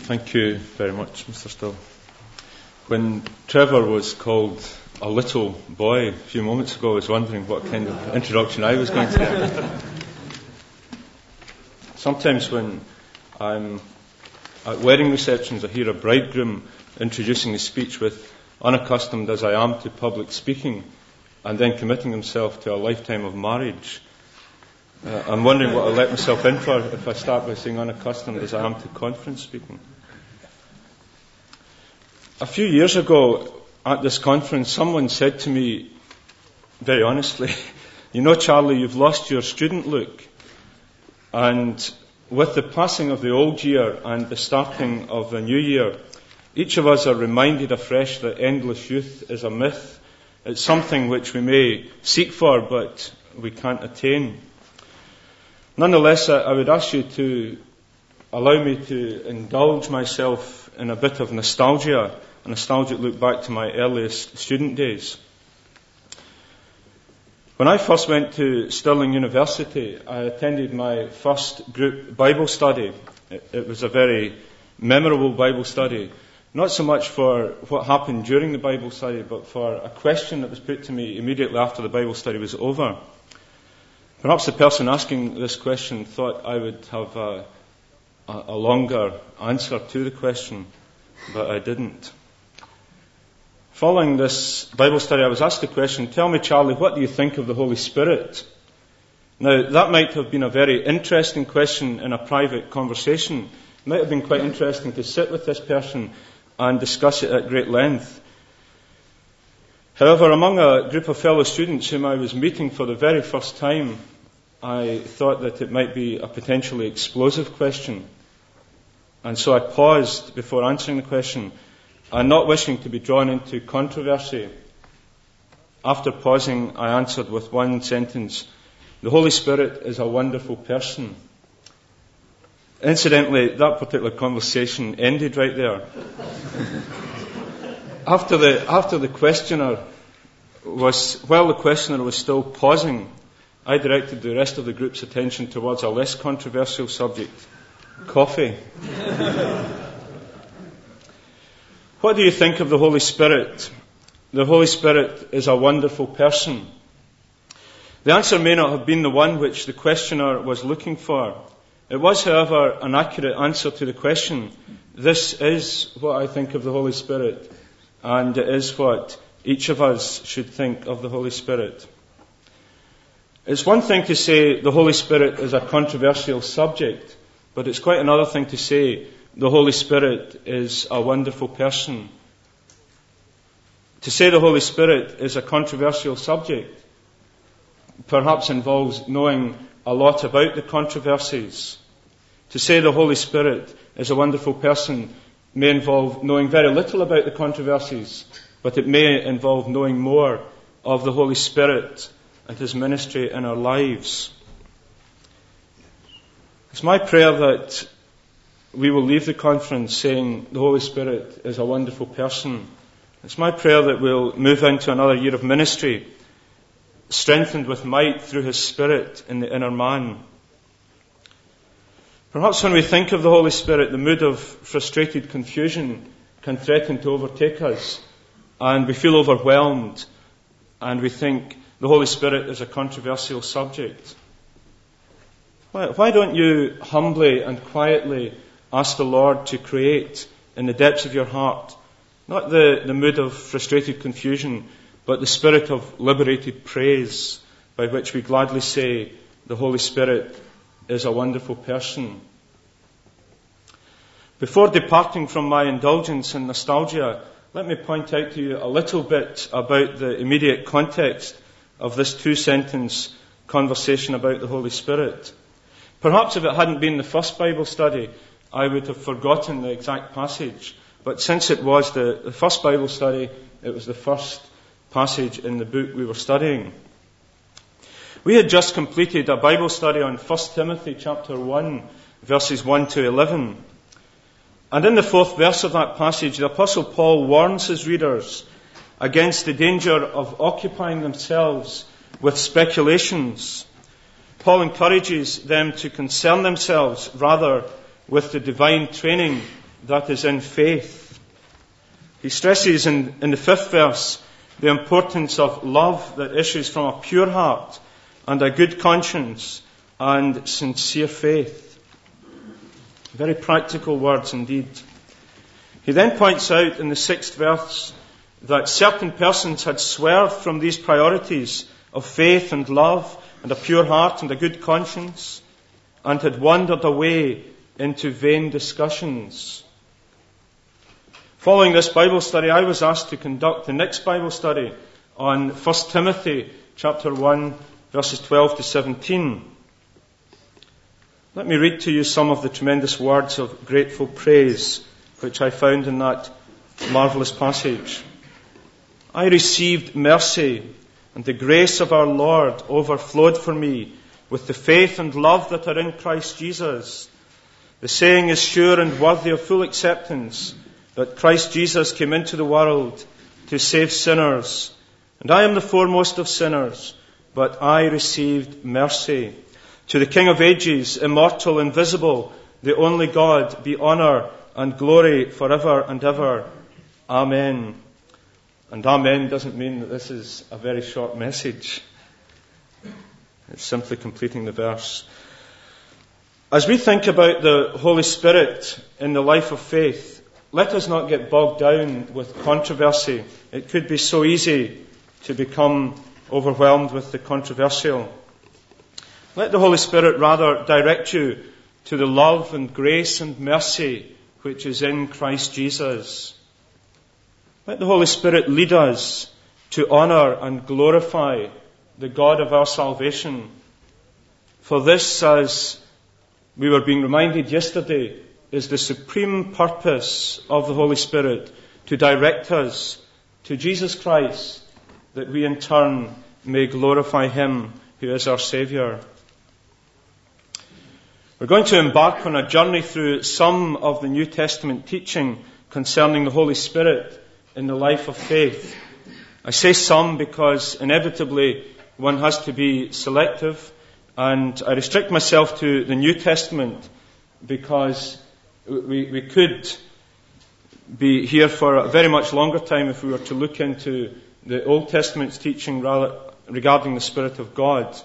Thank you very much, Mr. Still. When Trevor was called a little boy a few moments ago, I was wondering what kind of introduction I was going to get. Sometimes when I'm at wedding receptions, I hear a bridegroom introducing his speech with, "Unaccustomed as I am to public speaking," and then committing himself to a lifetime of marriage. I'm wondering what I'll let myself in for if I start by saying unaccustomed as I am to conference speaking. A few years ago at this conference, someone said to me, very honestly, "You know, Charlie, you've lost your student look." And with the passing of the old year and the starting of a new year, each of us are reminded afresh that endless youth is a myth. It's something which we may seek for, but we can't attain. Nonetheless, I would ask you to allow me to indulge myself in a bit of nostalgia, a nostalgic look back to my earliest student days. When I first went to Stirling University, I attended my first group Bible study. It was a very memorable Bible study, not so much for what happened during the Bible study, but for a question that was put to me immediately after the Bible study was over. Perhaps the person asking this question thought I would have a longer answer to the question, but I didn't. Following this Bible study, I was asked the question, "Tell me, Charlie, what do you think of the Holy Spirit?" Now, that might have been a very interesting question in a private conversation. It might have been quite interesting to sit with this person and discuss it at great length. However, among a group of fellow students whom I was meeting for the very first time, I thought that it might be a potentially explosive question. And so I paused before answering the question, and not wishing to be drawn into controversy. After pausing, I answered with one sentence, "The Holy Spirit is a wonderful person." Incidentally, that particular conversation ended right there. While the questioner was still pausing, I directed the rest of the group's attention towards a less controversial subject, coffee. What do you think of the Holy Spirit? The Holy Spirit is a wonderful person. The answer may not have been the one which the questioner was looking for. It was, however, an accurate answer to the question. This is what I think of the Holy Spirit, and it is what each of us should think of the Holy Spirit. It's one thing to say the Holy Spirit is a controversial subject, but it's quite another thing to say the Holy Spirit is a wonderful person. To say the Holy Spirit is a controversial subject perhaps involves knowing a lot about the controversies. To say the Holy Spirit is a wonderful person may involve knowing very little about the controversies, but it may involve knowing more of the Holy Spirit and His ministry in our lives. It's my prayer that we will leave the conference saying the Holy Spirit is a wonderful person. It's my prayer that we'll move into another year of ministry, strengthened with might through His Spirit in the inner man. Perhaps when we think of the Holy Spirit, the mood of frustrated confusion can threaten to overtake us, and we feel overwhelmed, and we think the Holy Spirit is a controversial subject. Why don't you humbly and quietly ask the Lord to create in the depths of your heart, not the mood of frustrated confusion, but the spirit of liberated praise, by which we gladly say the Holy Spirit is a wonderful person. Before departing from my indulgence in nostalgia, let me point out to you a little bit about the immediate context of this two-sentence conversation about the Holy Spirit. Perhaps if it hadn't been the first Bible study, I would have forgotten the exact passage. But since it was the first Bible study, it was the first passage in the book we were studying. We had just completed a Bible study on 1 Timothy chapter 1, verses 1 to 11. And in the 4th verse of that passage, the Apostle Paul warns his readers against the danger of occupying themselves with speculations. Paul encourages them to concern themselves rather with the divine training that is in faith. He stresses in the 5th verse the importance of love that issues from a pure heart and a good conscience and sincere faith. Very practical words indeed. He then points out in the 6th verse that certain persons had swerved from these priorities of faith and love and a pure heart and a good conscience and had wandered away into vain discussions. Following this Bible study, I was asked to conduct the next Bible study on 1 Timothy chapter 1, verses 12 to 17. Let me read to you some of the tremendous words of grateful praise which I found in that marvelous passage. I received mercy, and the grace of our Lord overflowed for me with the faith and love that are in Christ Jesus. The saying is sure and worthy of full acceptance, that Christ Jesus came into the world to save sinners. And I am the foremost of sinners, but I received mercy. To the King of ages, immortal, invisible, the only God, be honour and glory forever and ever. Amen. And amen doesn't mean that this is a very short message. It's simply completing the verse. As we think about the Holy Spirit in the life of faith, let us not get bogged down with controversy. It could be so easy to become overwhelmed with the controversial. Let the Holy Spirit rather direct you to the love and grace and mercy which is in Christ Jesus. Let the Holy Spirit lead us to honour and glorify the God of our salvation. For this, as we were being reminded yesterday, is the supreme purpose of the Holy Spirit, to direct us to Jesus Christ, that we in turn may glorify Him who is our Saviour. We're going to embark on a journey through some of the New Testament teaching concerning the Holy Spirit in the life of faith. I say some because inevitably one has to be selective, and I restrict myself to the New Testament because we could be here for a very much longer time if we were to look into the Old Testament's teaching regarding the Spirit of God.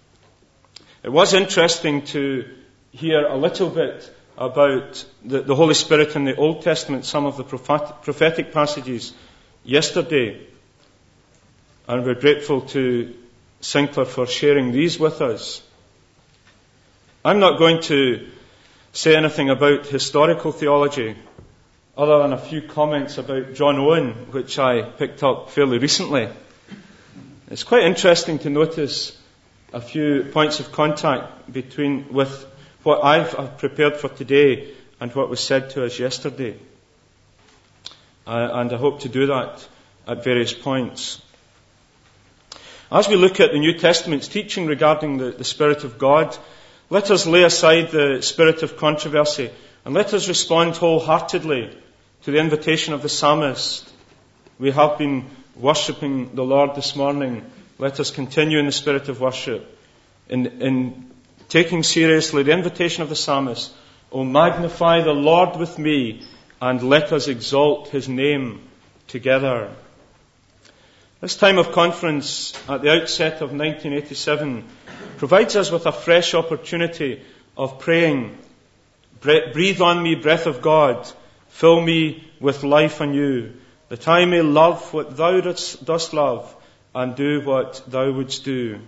It was interesting to hear a little bit about the Holy Spirit in the Old Testament, some of the prophetic passages yesterday. And we're grateful to Sinclair for sharing these with us. I'm not going to say anything about historical theology, other than a few comments about John Owen, which I picked up fairly recently. It's quite interesting to notice a few points of contact with what I've prepared for today and what was said to us yesterday. And I hope to do that at various points. As we look at the New Testament's teaching regarding the Spirit of God, let us lay aside the spirit of controversy and let us respond wholeheartedly to the invitation of the psalmist. We have been worshipping the Lord this morning. Let us continue in the spirit of worship, in taking seriously the invitation of the psalmist. O magnify the Lord with me, and let us exalt His name together. This time of conference at the outset of 1987 provides us with a fresh opportunity of praying, breathe on me, breath of God, fill me with life anew, that I may love what Thou dost love and do what Thou wouldst do.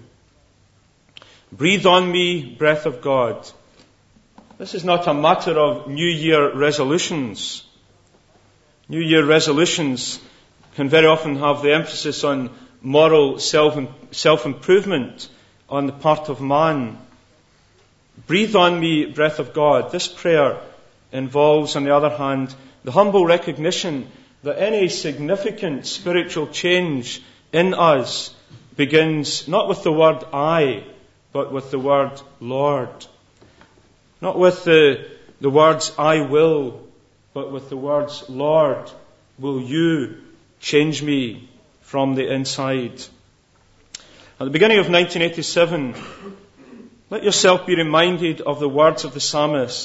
Breathe on me, breath of God. This is not a matter of New Year resolutions. New Year resolutions can very often have the emphasis on moral self-improvement on the part of man. Breathe on me, breath of God. This prayer involves, on the other hand, the humble recognition that any significant spiritual change in us begins not with the word I, but with the word Lord. Not with the words I will, but with the words Lord, will you change me from the inside? At the beginning of 1987, let yourself be reminded of the words of the psalmist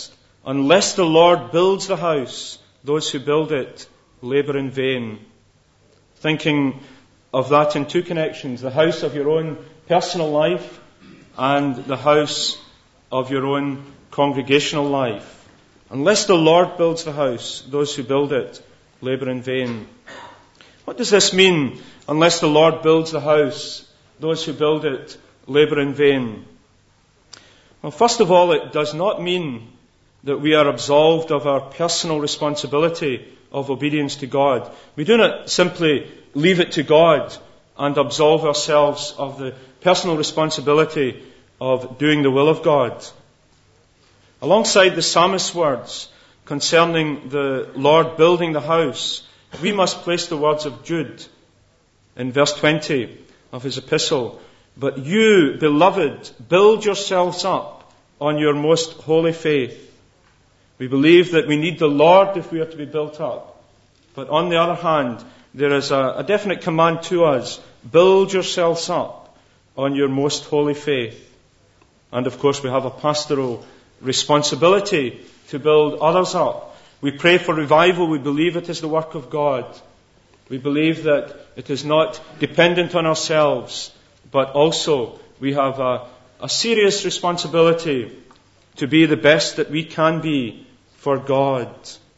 unless the Lord builds the house, those who build it labour in vain. Thinking of that in two connections, the house of your own personal life and the house of your own congregational life. Unless the Lord builds the house, those who build it labour in vain. What does this mean? Unless the Lord builds the house, those who build it labour in vain. Well, first of all, it does not mean that we are absolved of our personal responsibility of obedience to God. We do not simply leave it to God and absolve ourselves of the personal responsibility of doing the will of God. Alongside the psalmist's words concerning the Lord building the house, we must place the words of Jude in verse 20 of his epistle. But you, beloved, build yourselves up on your most holy faith. We believe that we need the Lord if we are to be built up. But on the other hand, there is a definite command to us. Build yourselves up on your most holy faith. And of course we have a pastoral responsibility to build others up. We pray for revival. We believe it is the work of God. We believe that it is not dependent on ourselves, but also we have a serious responsibility to be the best that we can be for God.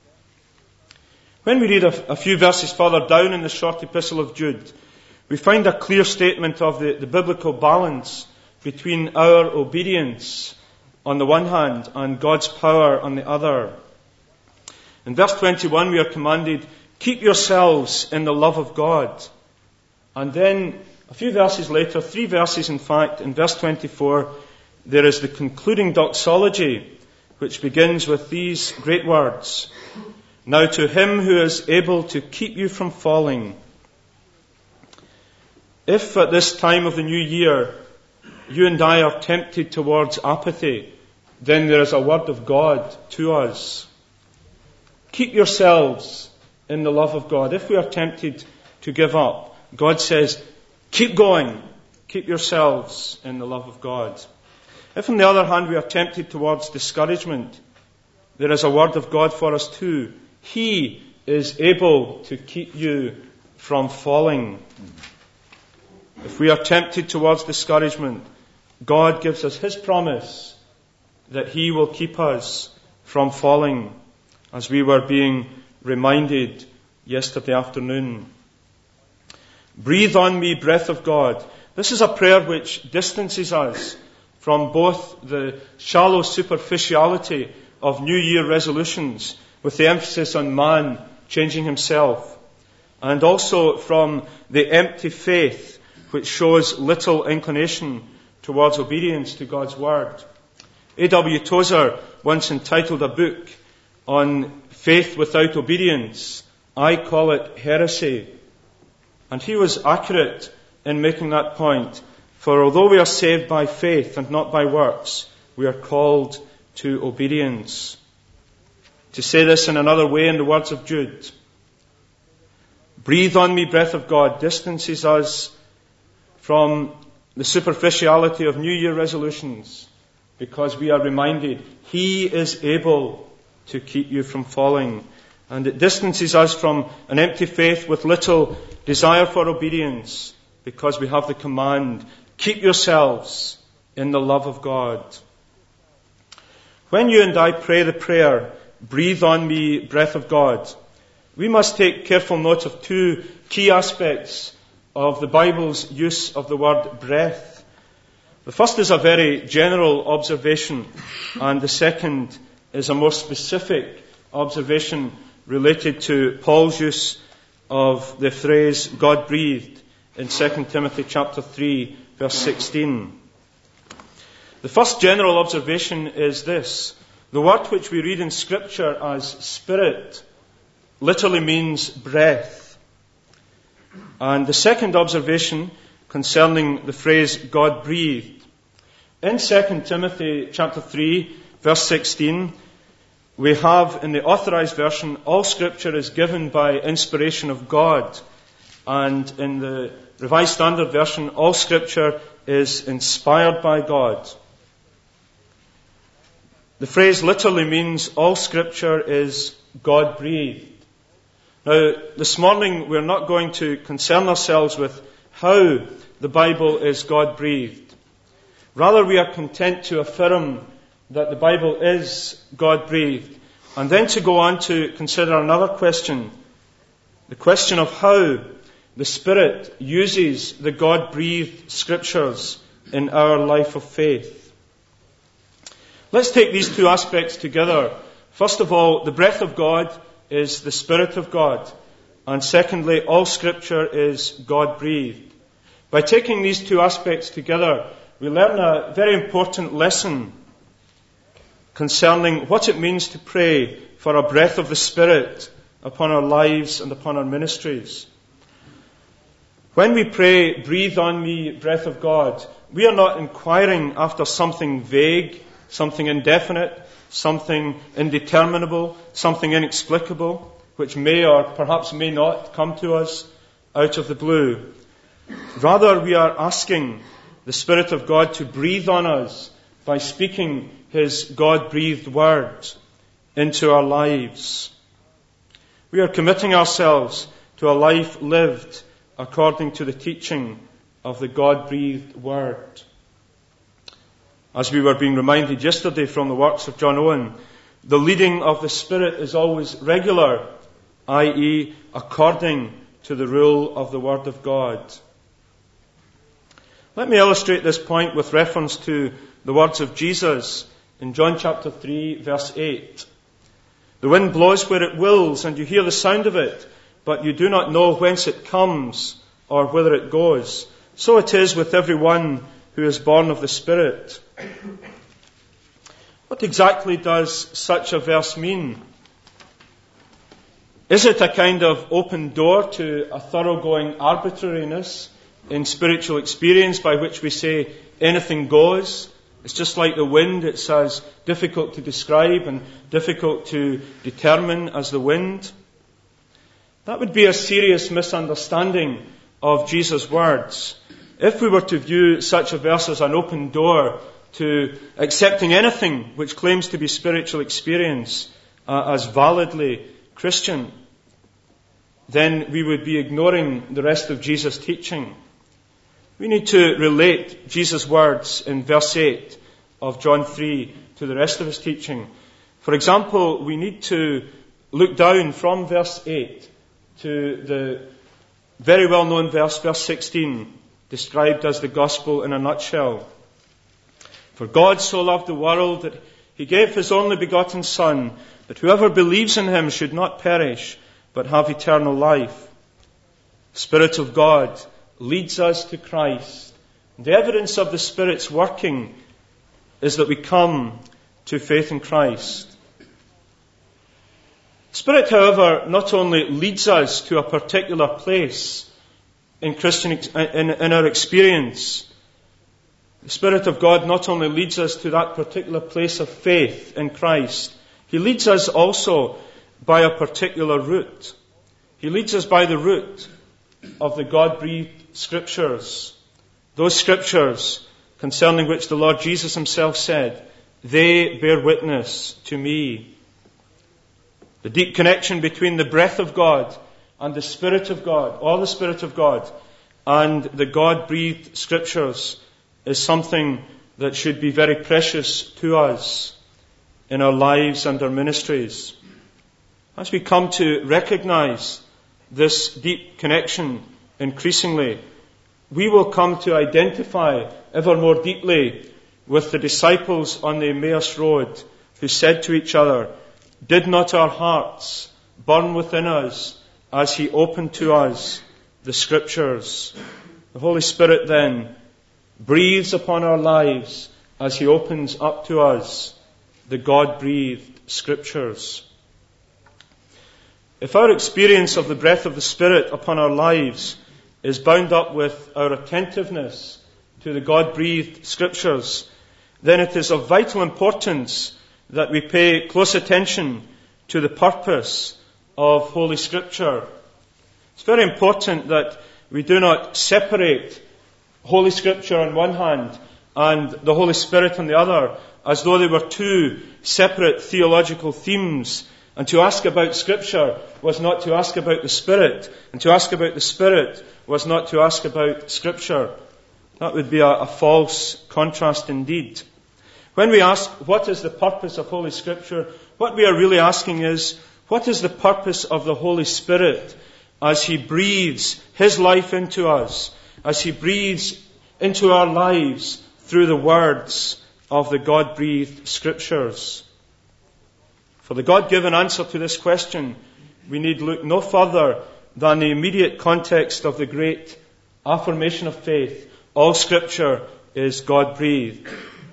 When we read a few verses further down in the short epistle of Jude, we find a clear statement of the biblical balance between our obedience on the one hand and God's power on the other. In verse 21 we are commanded, keep yourselves in the love of God. And then a few verses later, 3 verses in fact, in verse 24, there is the concluding doxology, which begins with these great words. Now to him who is able to keep you from falling. If at this time of the new year you and I are tempted towards apathy, then there is a word of God to us. Keep yourselves in the love of God. If we are tempted to give up, God says, keep going. Keep yourselves in the love of God. If on the other hand we are tempted towards discouragement, there is a word of God for us too. He is able to keep you from falling. If we are tempted towards discouragement, God gives us His promise that He will keep us from falling, as we were being reminded yesterday afternoon. Breathe on me, breath of God. This is a prayer which distances us from both the shallow superficiality of New Year resolutions, with the emphasis on man changing himself, and also from the empty faith which shows little inclination towards obedience to God's word. A.W. Tozer once entitled a book on faith without obedience. I call it heresy. And he was accurate in making that point. For although we are saved by faith and not by works, we are called to obedience. To say this in another way, in the words of Jude, breathe on me, breath of God, distances us from the superficiality of New Year resolutions, because we are reminded He is able to keep you from falling. And it distances us from an empty faith with little desire for obedience, because we have the command, keep yourselves in the love of God. When you and I pray the prayer, breathe on me, breath of God, we must take careful note of two key aspects of the Bible's use of the word breath. The first is a very general observation, and the second is a more specific observation related to Paul's use of the phrase God breathed in 2 Timothy chapter 3 verse 16. The first general observation is this: the word which we read in Scripture as spirit literally means breath. And the second observation concerning the phrase God breathed, in 2 Timothy chapter 3 verse 16, we have in the Authorized Version, all Scripture is given by inspiration of God. And in the Revised Standard Version, all Scripture is inspired by God. The phrase literally means all Scripture is God-breathed. Now, this morning we're not going to concern ourselves with how the Bible is God-breathed. Rather, we are content to affirm that the Bible is God-breathed, and then to go on to consider another question, the question of how the Spirit uses the God-breathed Scriptures in our life of faith. Let's take these two aspects together. First of all, the breath of God is the Spirit of God. And secondly, all Scripture is God-breathed. By taking these two aspects together, we learn a very important lesson concerning what it means to pray for a breath of the Spirit upon our lives and upon our ministries. When we pray, breathe on me, breath of God, we are not inquiring after something vague, something indefinite, something indeterminable, something inexplicable, which may or perhaps may not come to us out of the blue. Rather, we are asking the Spirit of God to breathe on us by speaking His God-breathed word into our lives. We are committing ourselves to a life lived according to the teaching of the God-breathed word. As we were being reminded yesterday from the works of John Owen, the leading of the Spirit is always regular, i.e., according to the rule of the Word of God. Let me illustrate this point with reference to the words of Jesus in John chapter 3, verse 8. The wind blows where it wills, and you hear the sound of it, but you do not know whence it comes or whither it goes. So it is with every one who is born of the Spirit. What exactly does such a verse mean? Is it a kind of open door to a thoroughgoing arbitrariness in spiritual experience by which we say anything goes? It's just like the wind. It's as difficult to describe and difficult to determine as the wind. That would be a serious misunderstanding of Jesus' words. If we were to view such a verse as an open door to accepting anything which claims to be spiritual experience as validly Christian, then we would be ignoring the rest of Jesus' teaching. We need to relate Jesus' words in verse 8 of John 3 to the rest of his teaching. For example, we need to look down from verse 8 to the very well-known verse 16, described as the gospel in a nutshell. For God so loved the world that He gave His only begotten Son, that whoever believes in Him should not perish, but have eternal life. The Spirit of God leads us to Christ. The evidence of the Spirit's working is that we come to faith in Christ. The Spirit, however, not only leads us to a particular place in our experience. The Spirit of God not only leads us to that particular place of faith in Christ, He leads us also by a particular route. He leads us by the route of the God-breathed Scriptures. Those Scriptures concerning which the Lord Jesus Himself said, "They bear witness to me." The deep connection between the breath of God and the Spirit of God, or the Spirit of God, and the God-breathed Scriptures is something that should be very precious to us in our lives and our ministries. As we come to recognize this deep connection increasingly, we will come to identify ever more deeply with the disciples on the Emmaus Road who said to each other, "Did not our hearts burn within us as He opened to us the Scriptures?" The Holy Spirit then breathes upon our lives as He opens up to us the God-breathed Scriptures. If our experience of the breath of the Spirit upon our lives is bound up with our attentiveness to the God-breathed Scriptures, then it is of vital importance that we pay close attention to the purpose of Holy Scripture. It's very important that we do not separate Holy Scripture on one hand and the Holy Spirit on the other as though they were two separate theological themes. And to ask about Scripture was not to ask about the Spirit, and to ask about the Spirit was not to ask about Scripture. That would be a false contrast indeed. When we ask, what is the purpose of Holy Scripture? What we are really asking is, what is the purpose of the Holy Spirit as He breathes His life into us, as He breathes into our lives through the words of the God-breathed Scriptures? For the God-given answer to this question, we need look no further than the immediate context of the great affirmation of faith. All Scripture is God-breathed.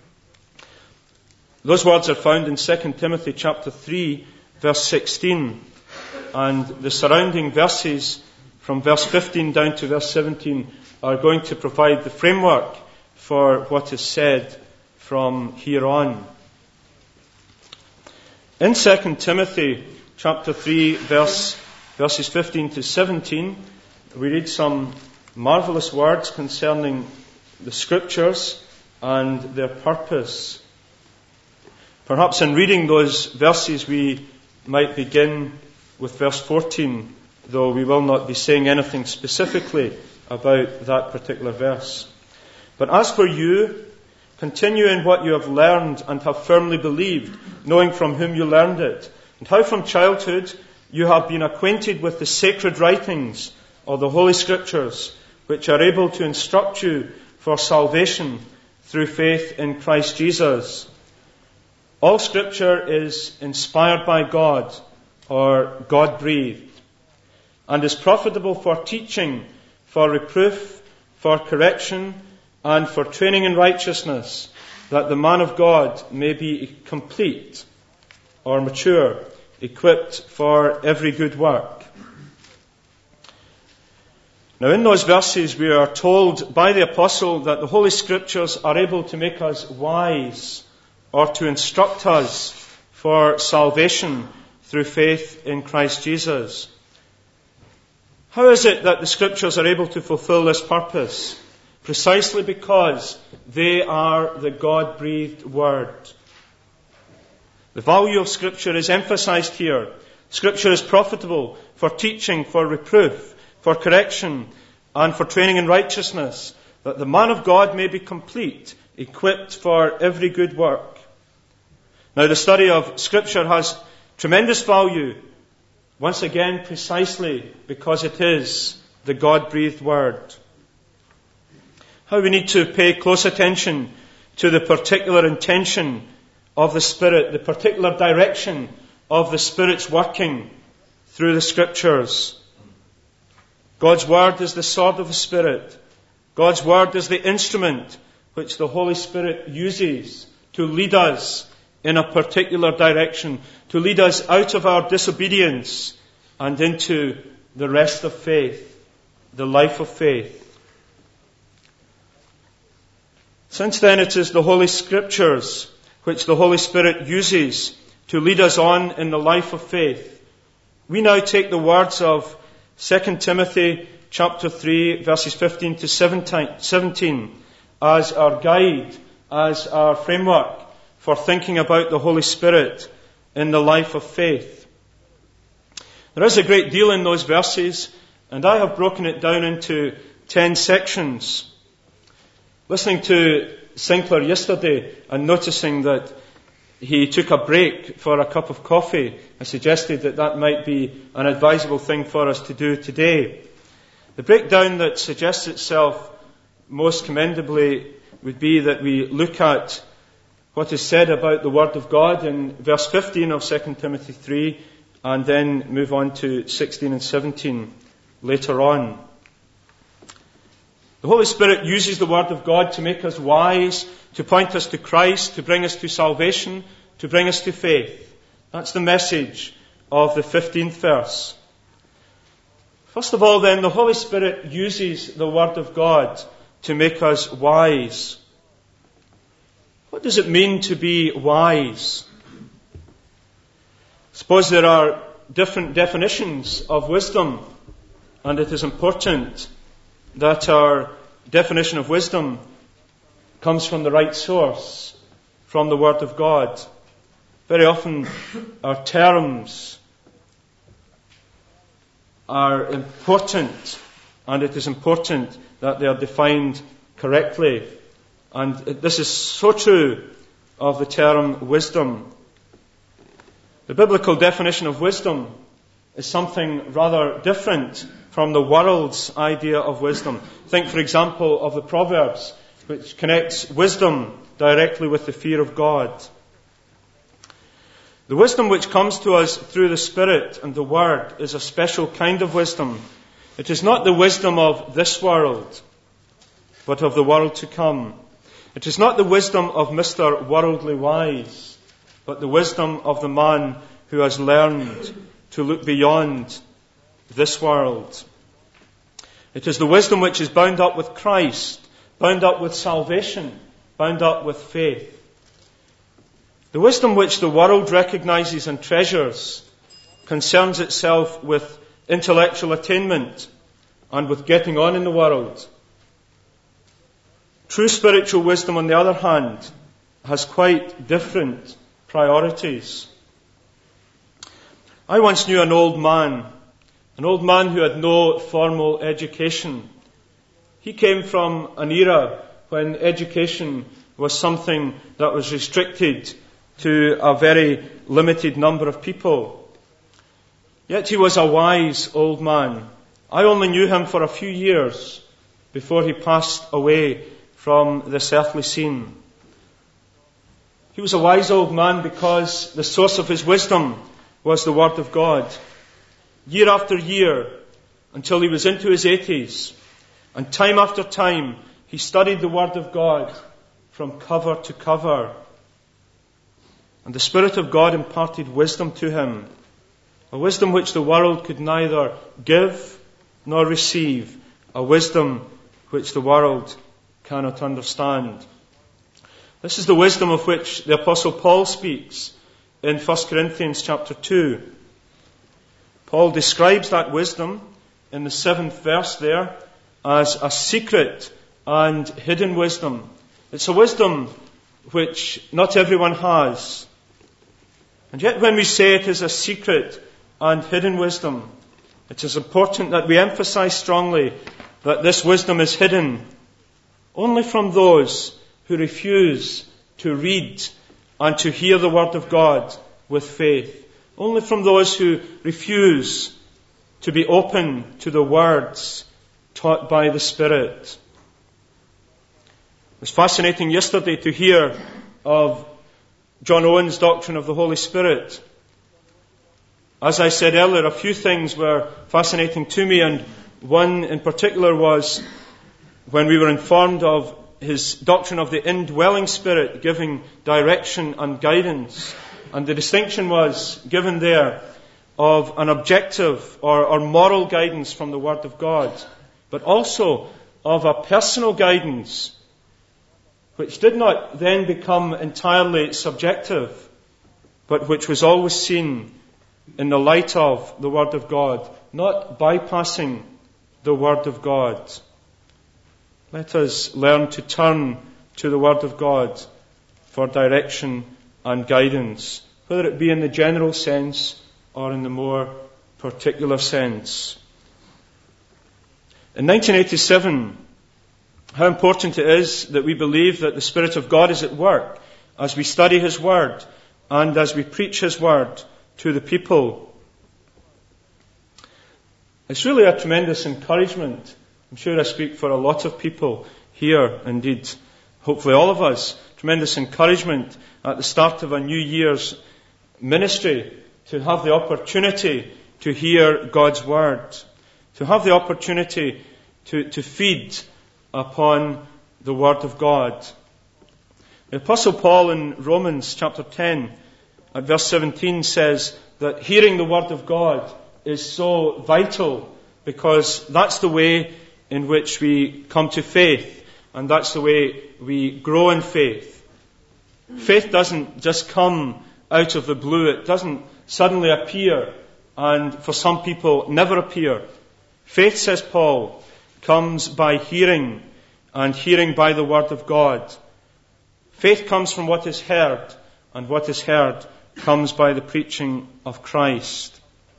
Those words are found in 2 Timothy chapter 3, verse 16. And the surrounding verses from verse 15 down to verse 17 are going to provide the framework for what is said from here on. In 2 Timothy chapter 3, verses 15 to 17, we read some marvelous words concerning the Scriptures and their purpose. Perhaps in reading those verses we might begin with verse 14, though we will not be saying anything specifically about that particular verse. But as for you, continue in what you have learned and have firmly believed, knowing from whom you learned it, and how from childhood you have been acquainted with the sacred writings of the Holy Scriptures, which are able to instruct you for salvation through faith in Christ Jesus. All Scripture is inspired by God, or God-breathed, and is profitable for teaching, for reproof, for correction, and for training in righteousness, that the man of God may be complete, or mature, equipped for every good work. Now in those verses we are told by the Apostle that the Holy Scriptures are able to make us wise, or to instruct us for salvation through faith in Christ Jesus. How is it that the Scriptures are able to fulfill this purpose? Precisely because they are the God-breathed Word. The value of Scripture is emphasized here. Scripture is profitable for teaching, for reproof, for correction, and for training in righteousness, that the man of God may be complete, equipped for every good work. Now, the study of Scripture has tremendous value, once again, precisely because it is the God-breathed Word. How we need to pay close attention to the particular intention of the Spirit, the particular direction of the Spirit's working through the Scriptures. God's Word is the sword of the Spirit. God's Word is the instrument which the Holy Spirit uses to lead us in a particular direction, to lead us out of our disobedience and into the rest of faith, the life of faith. Since then it is the Holy Scriptures which the Holy Spirit uses to lead us on in the life of faith. We now take the words of 2 Timothy chapter 3 verses 15 to 17 as our guide, as our framework for thinking about the Holy Spirit in the life of faith. There is a great deal in those verses, and I have broken it down into 10 sections. Listening to Sinclair yesterday and noticing that he took a break for a cup of coffee, I suggested that that might be an advisable thing for us to do today. The breakdown that suggests itself most commendably would be that we look at what is said about the Word of God in verse 15 of 2 Timothy 3, and then move on to 16 and 17 later on. The Holy Spirit uses the Word of God to make us wise, to point us to Christ, to bring us to salvation, to bring us to faith. That's the message of the 15th verse. First of all, then, the Holy Spirit uses the Word of God to make us wise. What does it mean to be wise? I suppose there are different definitions of wisdom, and it is important that our definition of wisdom comes from the right source, from the Word of God. Very often our terms are important, and it is important that they are defined correctly. And this is so true of the term wisdom. The biblical definition of wisdom is something rather different from the world's idea of wisdom. Think, for example, of the Proverbs, which connects wisdom directly with the fear of God. The wisdom which comes to us through the Spirit and the Word is a special kind of wisdom. It is not the wisdom of this world, but of the world to come. It is not the wisdom of Mr. Worldly Wise, but the wisdom of the man who has learned to look beyond this world. It is the wisdom which is bound up with Christ, bound up with salvation, bound up with faith. The wisdom which the world recognizes and treasures concerns itself with intellectual attainment and with getting on in the world. True spiritual wisdom, on the other hand, has quite different priorities. I once knew an old man who had no formal education. He came from an era when education was something that was restricted to a very limited number of people. Yet he was a wise old man. I only knew him for a few years before he passed away from this earthly scene. He was a wise old man because the source of his wisdom was the Word of God. Year after year, until he was into his 80s, and time after time, he studied the Word of God from cover to cover. And the Spirit of God imparted wisdom to him, a wisdom which the world could neither give nor receive, a wisdom which the world cannot understand. This is the wisdom of which the Apostle Paul speaks in 1 Corinthians chapter 2. Paul describes that wisdom in the 7th verse there as a secret and hidden wisdom. It's a wisdom which not everyone has. And yet when we say it is a secret and hidden wisdom, it is important that we emphasize strongly that this wisdom is hidden only from those who refuse to read and to hear the Word of God with faith. Only from those who refuse to be open to the words taught by the Spirit. It was fascinating yesterday to hear of John Owen's doctrine of the Holy Spirit. As I said earlier, a few things were fascinating to me, and one in particular was when we were informed of his doctrine of the indwelling Spirit giving direction and guidance. And the distinction was given there of an objective or moral guidance from the Word of God, but also of a personal guidance which did not then become entirely subjective, but which was always seen in the light of the Word of God, not bypassing the Word of God. Let us learn to turn to the Word of God for direction and guidance, whether it be in the general sense or in the more particular sense. In 1987, how important it is that we believe that the Spirit of God is at work as we study His Word and as we preach His Word to the people. It's really a tremendous encouragement. I'm sure I speak for a lot of people here, indeed, hopefully all of us. Tremendous encouragement at the start of a new year's ministry to have the opportunity to hear God's Word, to have the opportunity to feed upon the Word of God. The Apostle Paul in Romans chapter 10 at verse 17 says that hearing the Word of God is so vital because that's the way in which we come to faith, and that's the way we grow in faith. Faith doesn't just come out of the blue. It doesn't suddenly appear and for some people never appear. Faith, says Paul, comes by hearing, and hearing by the Word of God. Faith comes from what is heard, and what is heard comes by the preaching of Christ.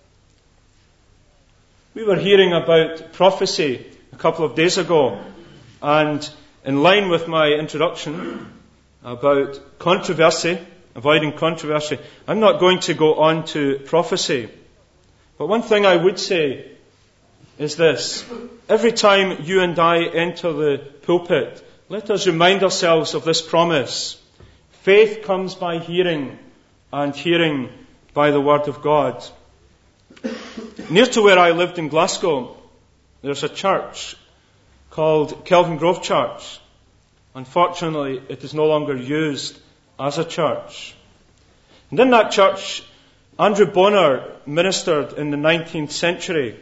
We were hearing about prophecy a couple of days ago, and in line with my introduction about controversy, avoiding controversy, I'm not going to go on to prophecy. But one thing I would say is this: every time you and I enter the pulpit, let us remind ourselves of this promise. Faith comes by hearing, and hearing by the Word of God. Near to where I lived in Glasgow, there's a church called Kelvin Grove Church. Unfortunately, it is no longer used as a church. And in that church, Andrew Bonar ministered in the 19th century.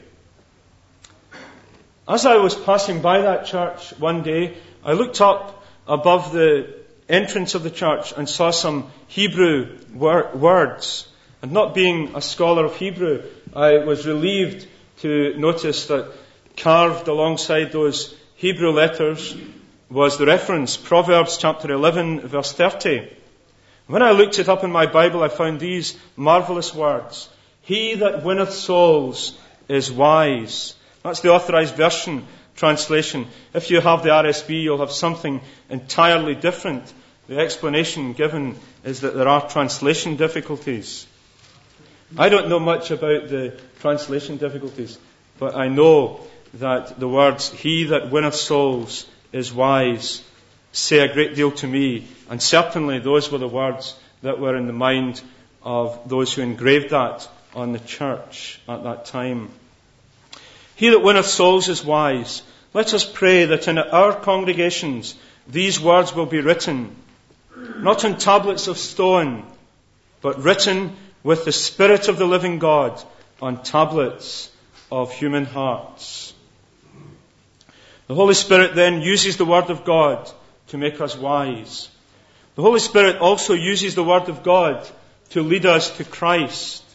As I was passing by that church one day, I looked up above the entrance of the church and saw some Hebrew words. And not being a scholar of Hebrew, I was relieved to notice that carved alongside those Hebrew letters was the reference, Proverbs chapter 11, verse 30. When I looked it up in my Bible, I found these marvelous words: "He that winneth souls is wise." That's the Authorized Version translation. If you have the RSV, you'll have something entirely different. The explanation given is that there are translation difficulties. I don't know much about the translation difficulties, but I know that the words, "He that winneth souls is wise," say a great deal to me. And certainly those were the words that were in the mind of those who engraved that on the church at that time. He that winneth souls is wise. Let us pray that in our congregations these words will be written, not on tablets of stone, but written with the Spirit of the living God on tablets of human hearts. The Holy Spirit then uses the Word of God to make us wise. The Holy Spirit also uses the Word of God to lead us to Christ.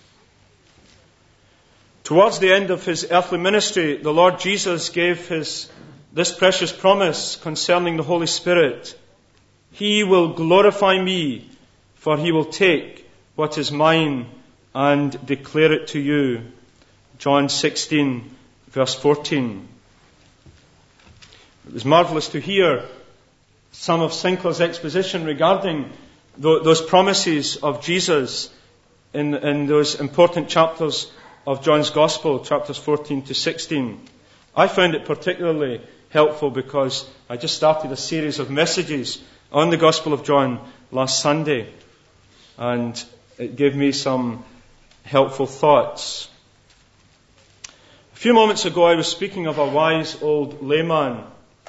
Towards the end of his earthly ministry, the Lord Jesus gave this precious promise concerning the Holy Spirit. "He will glorify me, for he will take what is mine and declare it to you." John 16, verse 14. It was marvelous to hear some of Sinclair's exposition regarding those promises of Jesus in those important chapters of John's Gospel, chapters 14 to 16. I found it particularly helpful because I just started a series of messages on the Gospel of John last Sunday, and it gave me some helpful thoughts. A few moments ago I was speaking of a wise old layman.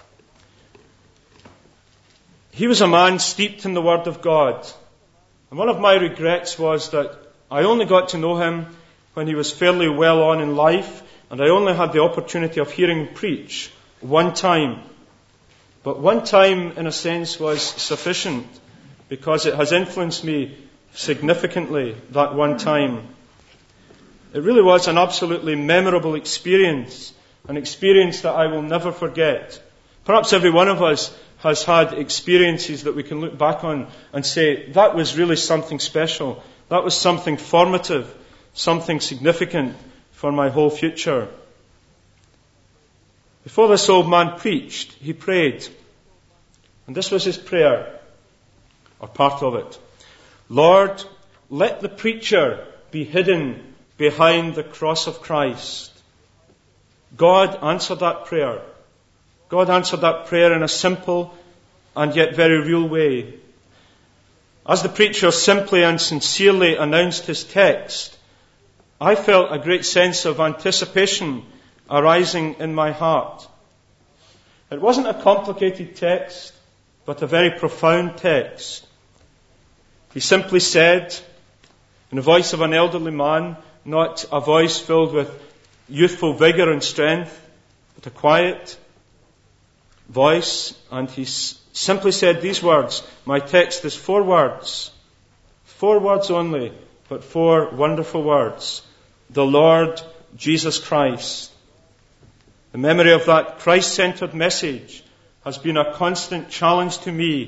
He was a man steeped in the Word of God. And one of my regrets was that I only got to know him when he was fairly well on in life, and I only had the opportunity of hearing him preach one time. But one time, in a sense, was sufficient, because it has influenced me significantly, that one time. It really was an absolutely memorable experience, an experience that I will never forget. Perhaps every one of us has had experiences that we can look back on and say, that was really something special. That was something formative, something significant for my whole future. Before this old man preached, he prayed. And this was his prayer, or part of it. "Lord, let the preacher be hidden behind the cross of Christ." God answered that prayer. God answered that prayer in a simple and yet very real way. As the preacher simply and sincerely announced his text, I felt a great sense of anticipation arising in my heart. It wasn't a complicated text, but a very profound text. He simply said, in the voice of an elderly man, not a voice filled with youthful vigor and strength, but a quiet voice, and he simply said these words. My text is 4 words. 4 words only, but 4 wonderful words. The Lord Jesus Christ. The memory of that Christ-centered message has been a constant challenge to me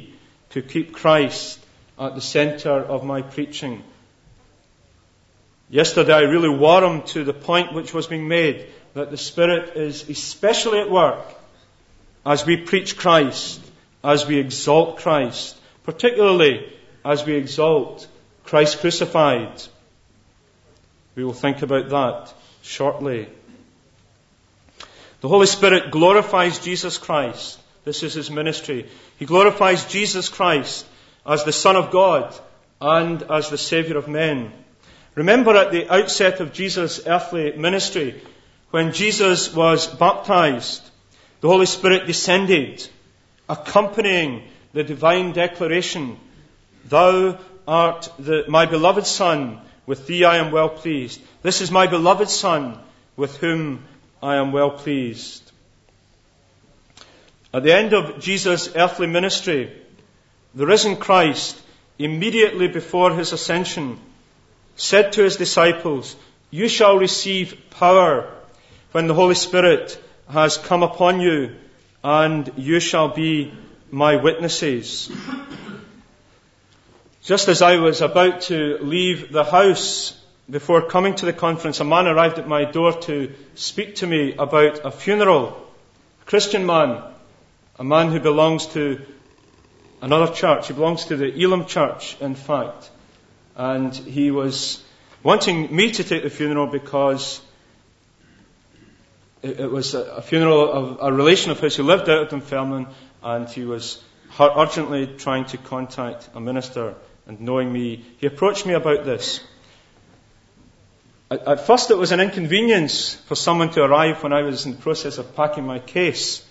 to keep Christ at the centre of my preaching. Yesterday I really warmed to the point which was being made, that the Spirit is especially at work as we preach Christ, as we exalt Christ, particularly as we exalt Christ crucified. We will think about that shortly. The Holy Spirit glorifies Jesus Christ. This is his ministry. He glorifies Jesus Christ as the Son of God and as the Saviour of men. Remember at the outset of Jesus' earthly ministry, when Jesus was baptized, the Holy Spirit descended, accompanying the divine declaration, "Thou art my beloved Son, with thee I am well pleased. This is my beloved Son, with whom I am well pleased." At the end of Jesus' earthly ministry, the risen Christ, immediately before his ascension, said to his disciples, "You shall receive power when the Holy Spirit has come upon you, and you shall be my witnesses." Just as I was about to leave the house before coming to the conference, a man arrived at my door to speak to me about a funeral. A Christian man, a man who belongs to another church. He belongs to the Elim church, in fact. And he was wanting me to take the funeral because it was a funeral of a relation of his who lived out of Dunfermline, and he was urgently trying to contact a minister. And knowing me, he approached me about this. At first it was an inconvenience for someone to arrive when I was in the process of packing my case.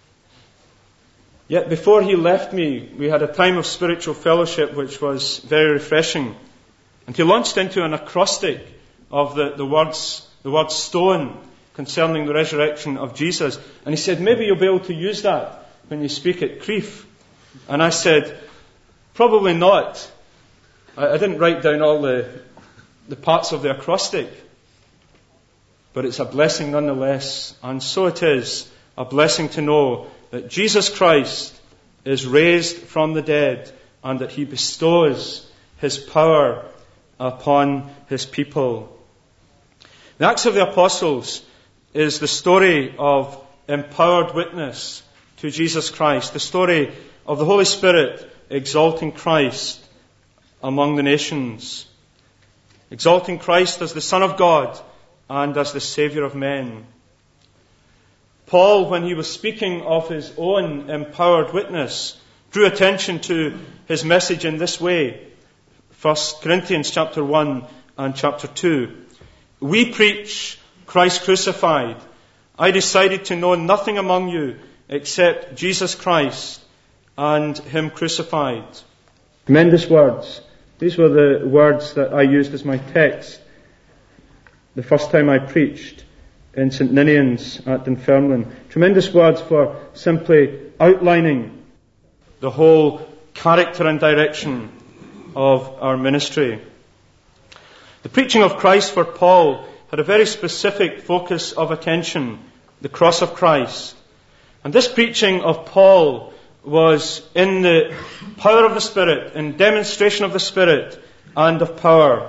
Yet before he left me, we had a time of spiritual fellowship which was very refreshing. And he launched into an acrostic of the word stone concerning the resurrection of Jesus. And he said, "Maybe you'll be able to use that when you speak at Crieff." And I said, "Probably not." I didn't write down all the parts of the acrostic. But it's a blessing nonetheless. And so it is a blessing to know that Jesus Christ is raised from the dead and that he bestows his power upon his people. The Acts of the Apostles is the story of empowered witness to Jesus Christ, the story of the Holy Spirit exalting Christ among the nations, exalting Christ as the Son of God and as the Saviour of men. Paul, when he was speaking of his own empowered witness, drew attention to his message in this way. 1 Corinthians chapter 1 and chapter 2. "We preach Christ crucified. I decided to know nothing among you except Jesus Christ and him crucified." Tremendous words. These were the words that I used as my text the first time I preached in St. Ninian's at Dunfermline. Tremendous words for simply outlining the whole character and direction of our ministry. The preaching of Christ for Paul had a very specific focus of attention, the cross of Christ. And this preaching of Paul was in the power of the Spirit, in demonstration of the Spirit and of power.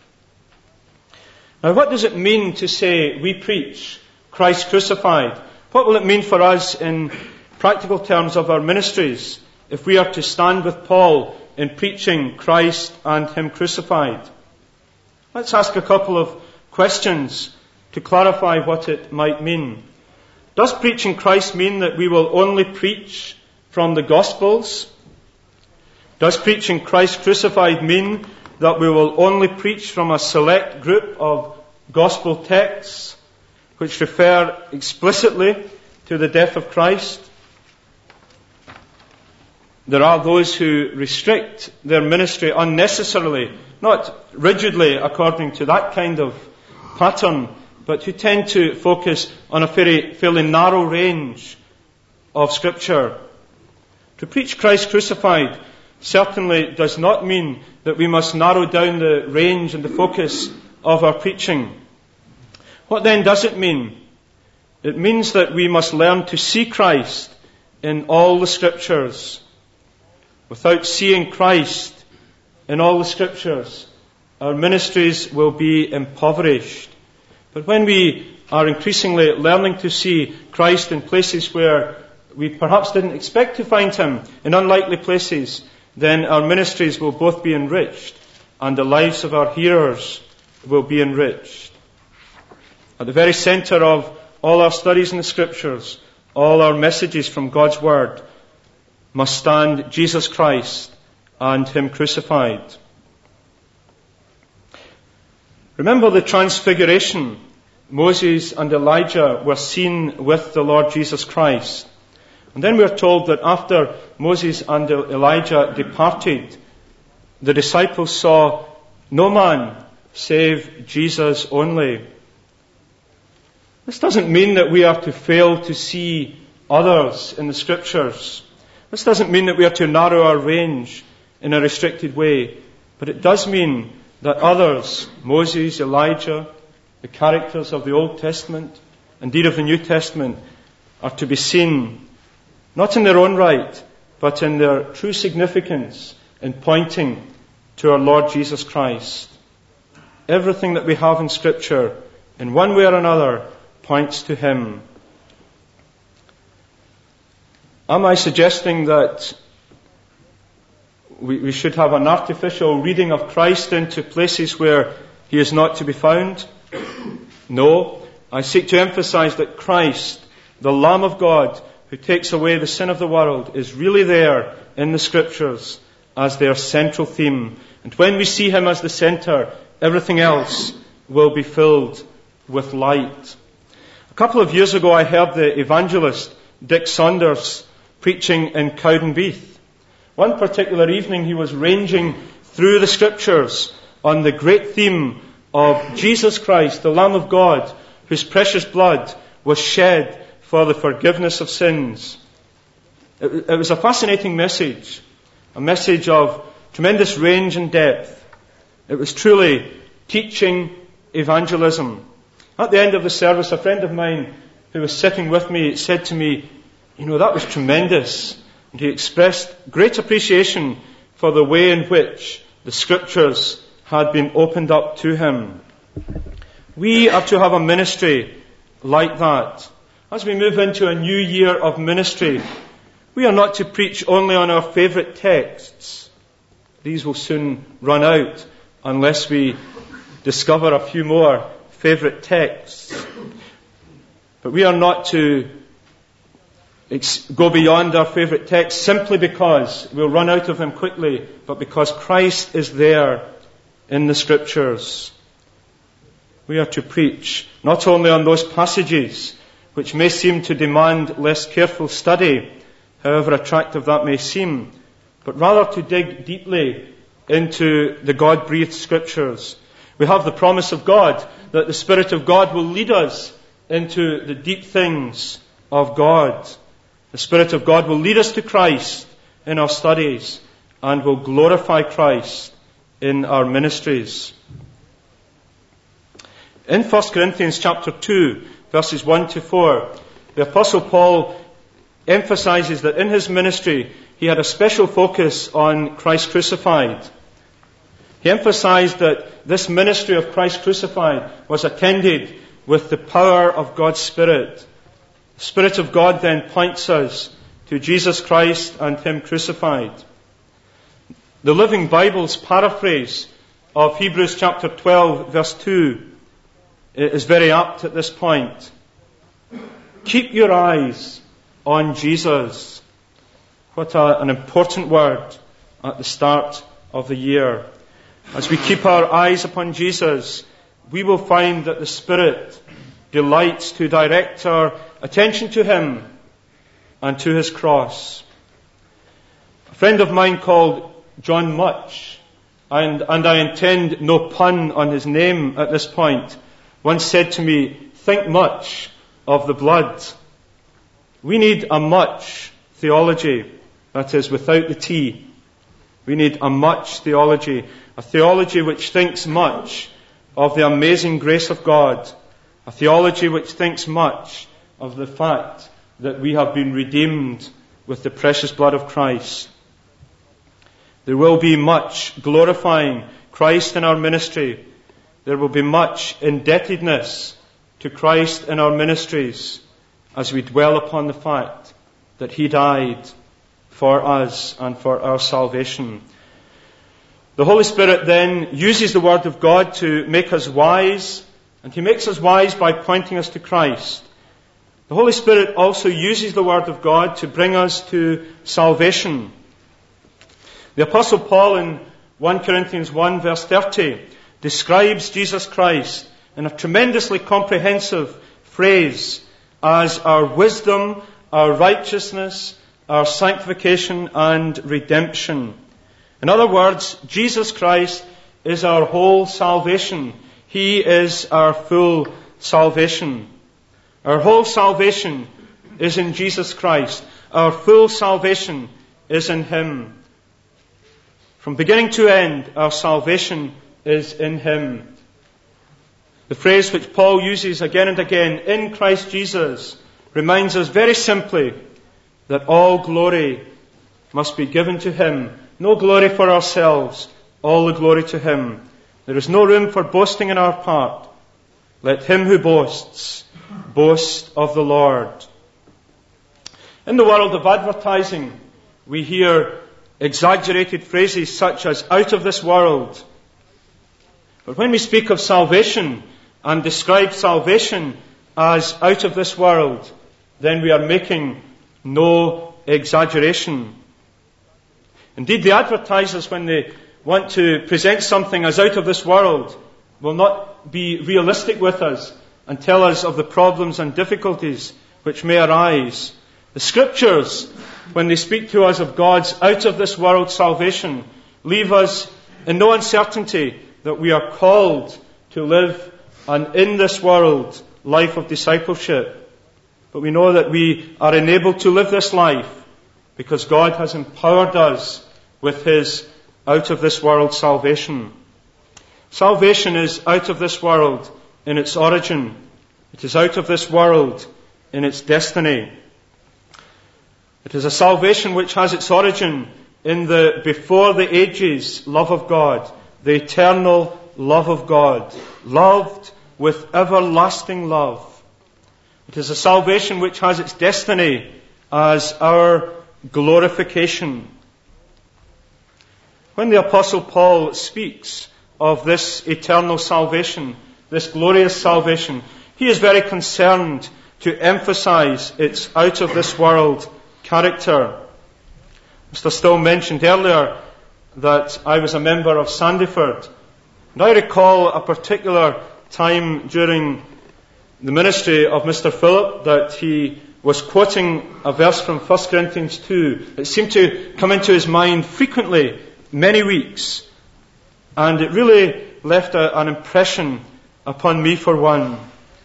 Now, what does it mean to say we preach Christ crucified? What will it mean for us in practical terms of our ministries if we are to stand with Paul in preaching Christ and him crucified? Let's ask a couple of questions to clarify what it might mean. Does preaching Christ mean that we will only preach from the Gospels? Does preaching Christ crucified mean that we will only preach from a select group of Gospel texts which refer explicitly to the death of Christ? There are those who restrict their ministry unnecessarily, not rigidly according to that kind of pattern, but who tend to focus on a fairly narrow range of Scripture. To preach Christ crucified certainly does not mean that we must narrow down the range and the focus of our preaching. What then does it mean? It means that we must learn to see Christ in all the Scriptures. without seeing Christ in all the Scriptures, our ministries will be impoverished. But when we are increasingly learning to see Christ in places where we perhaps didn't expect to find Him, in unlikely places, then our ministries will both be enriched and the lives of our hearers will be enriched. At the very centre of all our studies in the Scriptures, all our messages from God's Word, must stand Jesus Christ and Him crucified. Remember the Transfiguration. Moses and Elijah were seen with the Lord Jesus Christ. And then we are told that after Moses and Elijah departed, the disciples saw no man save Jesus only. This doesn't mean that we are to fail to see others in the Scriptures. This doesn't mean that we are to narrow our range in a restricted way. But it does mean that others, Moses, Elijah, the characters of the Old Testament, indeed of the New Testament, are to be seen, not in their own right, but in their true significance in pointing to our Lord Jesus Christ. Everything that we have in Scripture, in one way or another, points to Him. Am I suggesting that we should have an artificial reading of Christ into places where He is not to be found? No. I seek to emphasize that Christ, the Lamb of God, who takes away the sin of the world, is really there in the Scriptures as their central theme. And when we see Him as the centre, everything else will be filled with light. A couple of years ago I heard the evangelist Dick Saunders preaching in Cowdenbeath. One particular evening he was ranging through the Scriptures on the great theme of Jesus Christ, the Lamb of God, whose precious blood was shed for the forgiveness of sins. It was a fascinating message, a message of tremendous range and depth. It was truly teaching evangelism. At the end of the service, a friend of mine who was sitting with me said to me, that was tremendous. And he expressed great appreciation for the way in which the Scriptures had been opened up to him. We are to have a ministry like that. As we move into a new year of ministry, we are not to preach only on our favourite texts. These will soon run out unless we discover a few more favourite texts. But we are not to go beyond our favourite text simply because we'll run out of them quickly, but because Christ is there in the Scriptures. We are to preach not only on those passages which may seem to demand less careful study, however attractive that may seem, but rather to dig deeply into the God-breathed Scriptures. We have the promise of God that the Spirit of God will lead us into the deep things of God. The Spirit of God will lead us to Christ in our studies and will glorify Christ in our ministries. In 1 Corinthians chapter 2, verses 1 to 4, the Apostle Paul emphasizes that in his ministry he had a special focus on Christ crucified. He emphasized that this ministry of Christ crucified was attended with the power of God's Spirit. The Spirit of God then points us to Jesus Christ and Him crucified. The Living Bible's paraphrase of Hebrews chapter 12, verse 2 is very apt at this point. Keep your eyes on Jesus. What an important word at the start of the year. As we keep our eyes upon Jesus, we will find that the Spirit delights to direct our attention to Him and to His cross. A friend of mine called John Much, and I intend no pun on his name at this point, once said to me, think much of the blood. We need a much theology, that is, without the T. We need a much theology, a theology which thinks much of the amazing grace of God, a theology which thinks much of the fact that we have been redeemed with the precious blood of Christ. There will be much glorifying Christ in our ministry. There will be much indebtedness to Christ in our ministries as we dwell upon the fact that He died for us and for our salvation. The Holy Spirit then uses the Word of God to make us wise, and He makes us wise by pointing us to Christ. The Holy Spirit also uses the Word of God to bring us to salvation. The Apostle Paul in 1 Corinthians 1 verse 30 describes Jesus Christ in a tremendously comprehensive phrase as our wisdom, our righteousness, our sanctification and redemption. In other words, Jesus Christ is our whole salvation. He is our full salvation. Our whole salvation is in Jesus Christ. Our full salvation is in Him. From beginning to end, our salvation is in Him. The phrase which Paul uses again and again, in Christ Jesus, reminds us very simply that all glory must be given to Him. No glory for ourselves, all the glory to Him. There is no room for boasting in our part. Let him who boasts, boast of the Lord. In the world of advertising, we hear exaggerated phrases such as out of this world. But when we speak of salvation and describe salvation as out of this world, then we are making no exaggeration. Indeed, the advertisers, when they want to present something as out of this world, will not be realistic with us and tell us of the problems and difficulties which may arise. The Scriptures, when they speak to us of God's out of this world salvation, leave us in no uncertainty that we are called to live an in this world life of discipleship. But we know that we are enabled to live this life because God has empowered us with His out of this world salvation. Salvation is out of this world in its origin. It is out of this world in its destiny. It is a salvation which has its origin in the before the ages love of God, the eternal love of God, loved with everlasting love. It is a salvation which has its destiny as our glorification. When the Apostle Paul speaks of this eternal salvation, this glorious salvation, he is very concerned to emphasize its out of this world character. Mr. Still mentioned earlier that I was a member of Sandyford. And I recall a particular time during the ministry of Mr. Philip that he was quoting a verse from 1 Corinthians 2. It seemed to come into his mind frequently, many weeks. And it really left an impression upon me for one.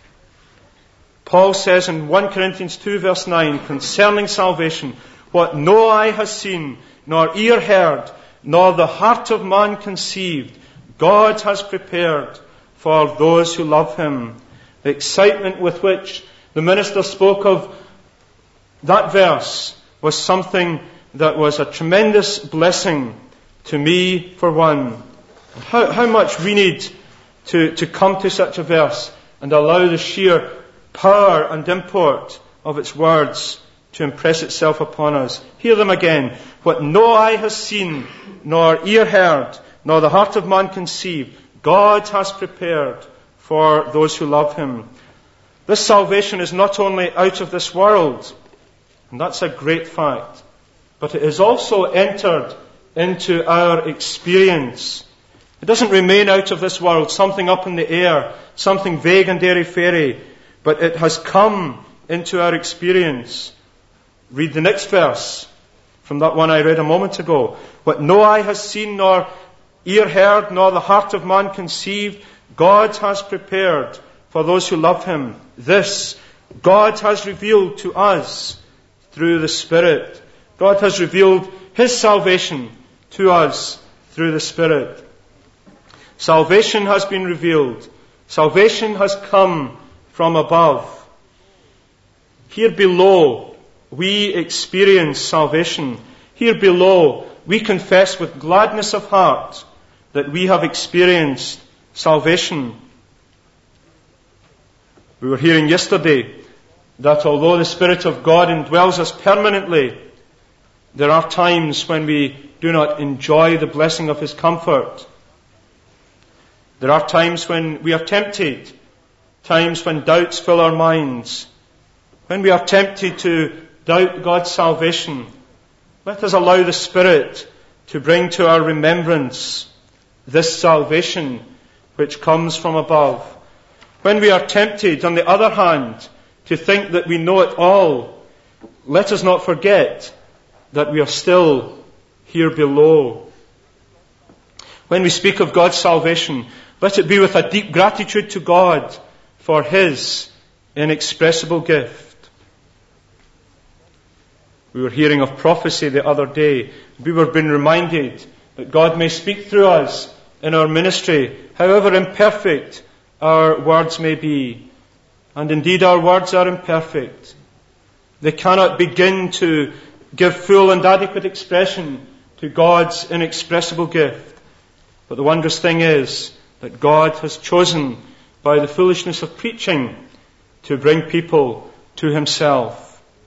Paul says in 1 Corinthians 2 verse 9, concerning salvation, what no eye has seen, nor ear heard, nor the heart of man conceived, God has prepared for those who love Him. The excitement with which the minister spoke of that verse was something that was a tremendous blessing to me for one. How much we need to come to such a verse and allow the sheer power and import of its words to impress itself upon us. Hear them again. What no eye has seen, nor ear heard, nor the heart of man conceived, God has prepared for those who love Him. This salvation is not only out of this world, and that's a great fact, but it is also entered into our experience. It doesn't remain out of this world, something up in the air, something vague and airy-fairy, but it has come into our experience. Read the next verse from that one I read a moment ago. What no eye has seen, nor ear heard, nor the heart of man conceived, God has prepared for those who love Him. This God has revealed to us through the Spirit. God has revealed His salvation to us through the Spirit. Salvation has been revealed. Salvation has come from above. Here below, we experience salvation. Here below, we confess with gladness of heart that we have experienced salvation. We were hearing yesterday that although the Spirit of God indwells us permanently, there are times when we do not enjoy the blessing of His comfort. There are times when we are tempted, times when doubts fill our minds. When we are tempted to doubt God's salvation, let us allow the Spirit to bring to our remembrance this salvation which comes from above. When we are tempted, on the other hand, to think that we know it all, let us not forget that we are still here below. When we speak of God's salvation, let it be with a deep gratitude to God for His inexpressible gift. We were hearing of prophecy the other day. We were being reminded that God may speak through us in our ministry, however imperfect our words may be. And indeed our words are imperfect. They cannot begin to give full and adequate expression to God's inexpressible gift. But the wondrous thing is that God has chosen by the foolishness of preaching to bring people to Himself.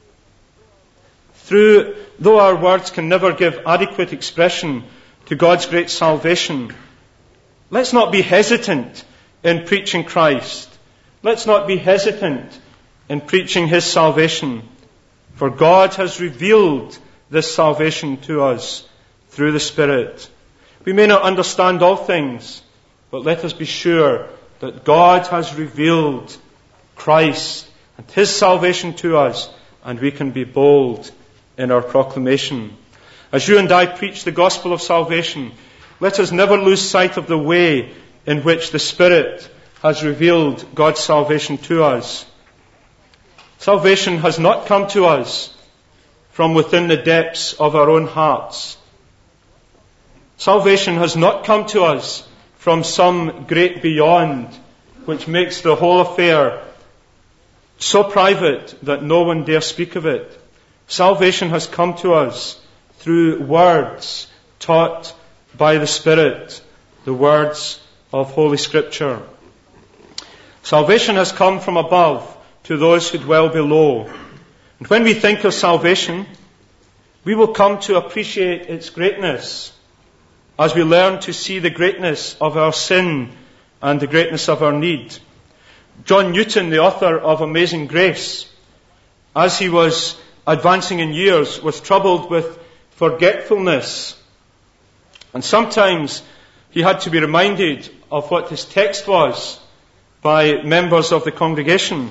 Though our words can never give adequate expression to God's great salvation, let's not be hesitant in preaching Christ. Let's not be hesitant in preaching His salvation. For God has revealed this salvation to us through the Spirit. We may not understand all things, but let us be sure that God has revealed Christ and His salvation to us, and we can be bold in our proclamation. As you and I preach the gospel of salvation, let us never lose sight of the way in which the Spirit has revealed God's salvation to us. Salvation has not come to us from within the depths of our own hearts. Salvation has not come to us from some great beyond, which makes the whole affair so private that no one dare speak of it. Salvation has come to us through words taught by the Spirit, the words of Holy Scripture. Salvation has come from above to those who dwell below. And when we think of salvation, we will come to appreciate its greatness as we learn to see the greatness of our sin and the greatness of our need. John Newton, the author of Amazing Grace, as he was advancing in years, was troubled with forgetfulness. And sometimes he had to be reminded of what his text was by members of the congregation.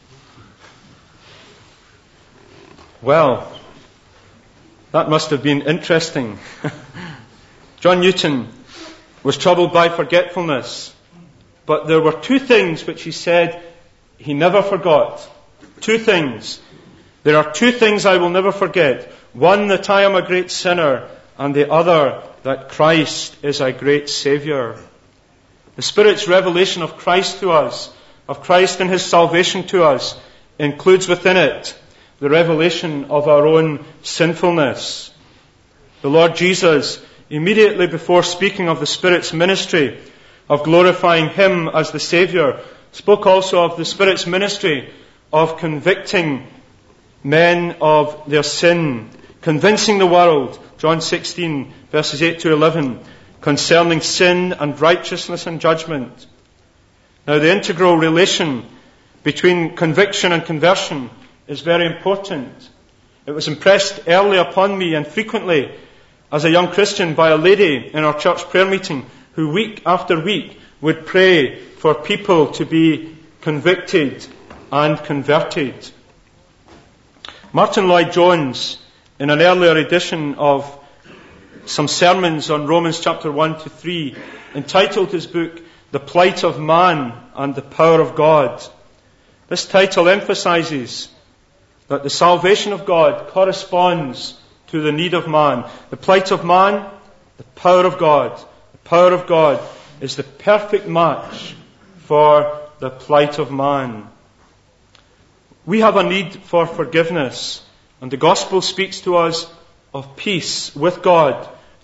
Well, that must have been interesting. John Newton was troubled by forgetfulness, but there were two things which he said he never forgot. Two things. There are two things I will never forget. One, that I am a great sinner, and the other, that Christ is a great Saviour. The Spirit's revelation of Christ to us, of Christ and His salvation to us, includes within it the revelation of our own sinfulness. The Lord Jesus, immediately before speaking of the Spirit's ministry, of glorifying Him as the Saviour, spoke also of the Spirit's ministry of convicting men of their sin, convincing the world, John 16, verses 8 to 11, concerning sin and righteousness and judgment. Now, the integral relation between conviction and conversion is very important. It was impressed early upon me and frequently as a young Christian by a lady in our church prayer meeting who week after week would pray for people to be convicted and converted. Martin Lloyd-Jones, in an earlier edition of some sermons on Romans chapter 1 to 3, entitled his book, The Plight of Man and the Power of God. This title emphasizes that the salvation of God corresponds to the need of man. The plight of man, the power of God. The power of God is the perfect match for the plight of man. We have a need for forgiveness, and the gospel speaks to us of peace with God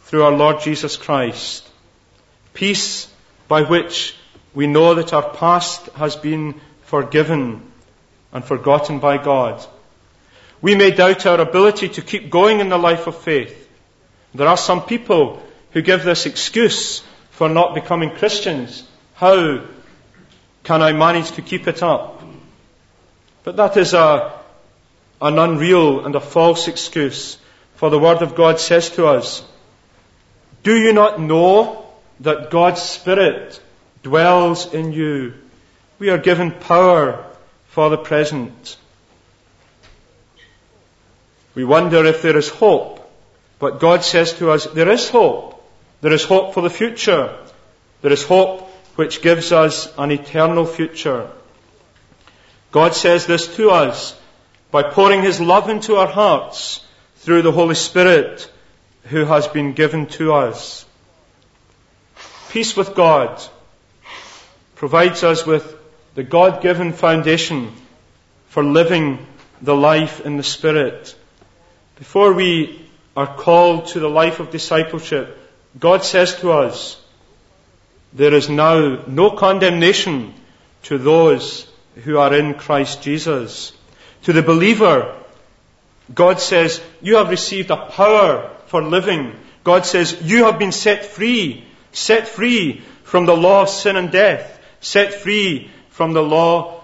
through our Lord Jesus Christ. Peace by which we know that our past has been forgiven and forgotten by God. We may doubt our ability to keep going in the life of faith. There are some people who give this excuse for not becoming Christians. How can I manage to keep it up? But that is an unreal and a false excuse. For the Word of God says to us, do you not know that God's Spirit dwells in you? We are given power for the present. We wonder if there is hope. But God says to us, there is hope. There is hope for the future. There is hope which gives us an eternal future. God says this to us by pouring His love into our hearts through the Holy Spirit who has been given to us. Peace with God provides us with the God-given foundation for living the life in the Spirit. Before we are called to the life of discipleship, God says to us, there is now no condemnation to those who are in Christ Jesus. To the believer, God says, you have received a power for living. God says, you have been set free from the law of sin and death, set free for the law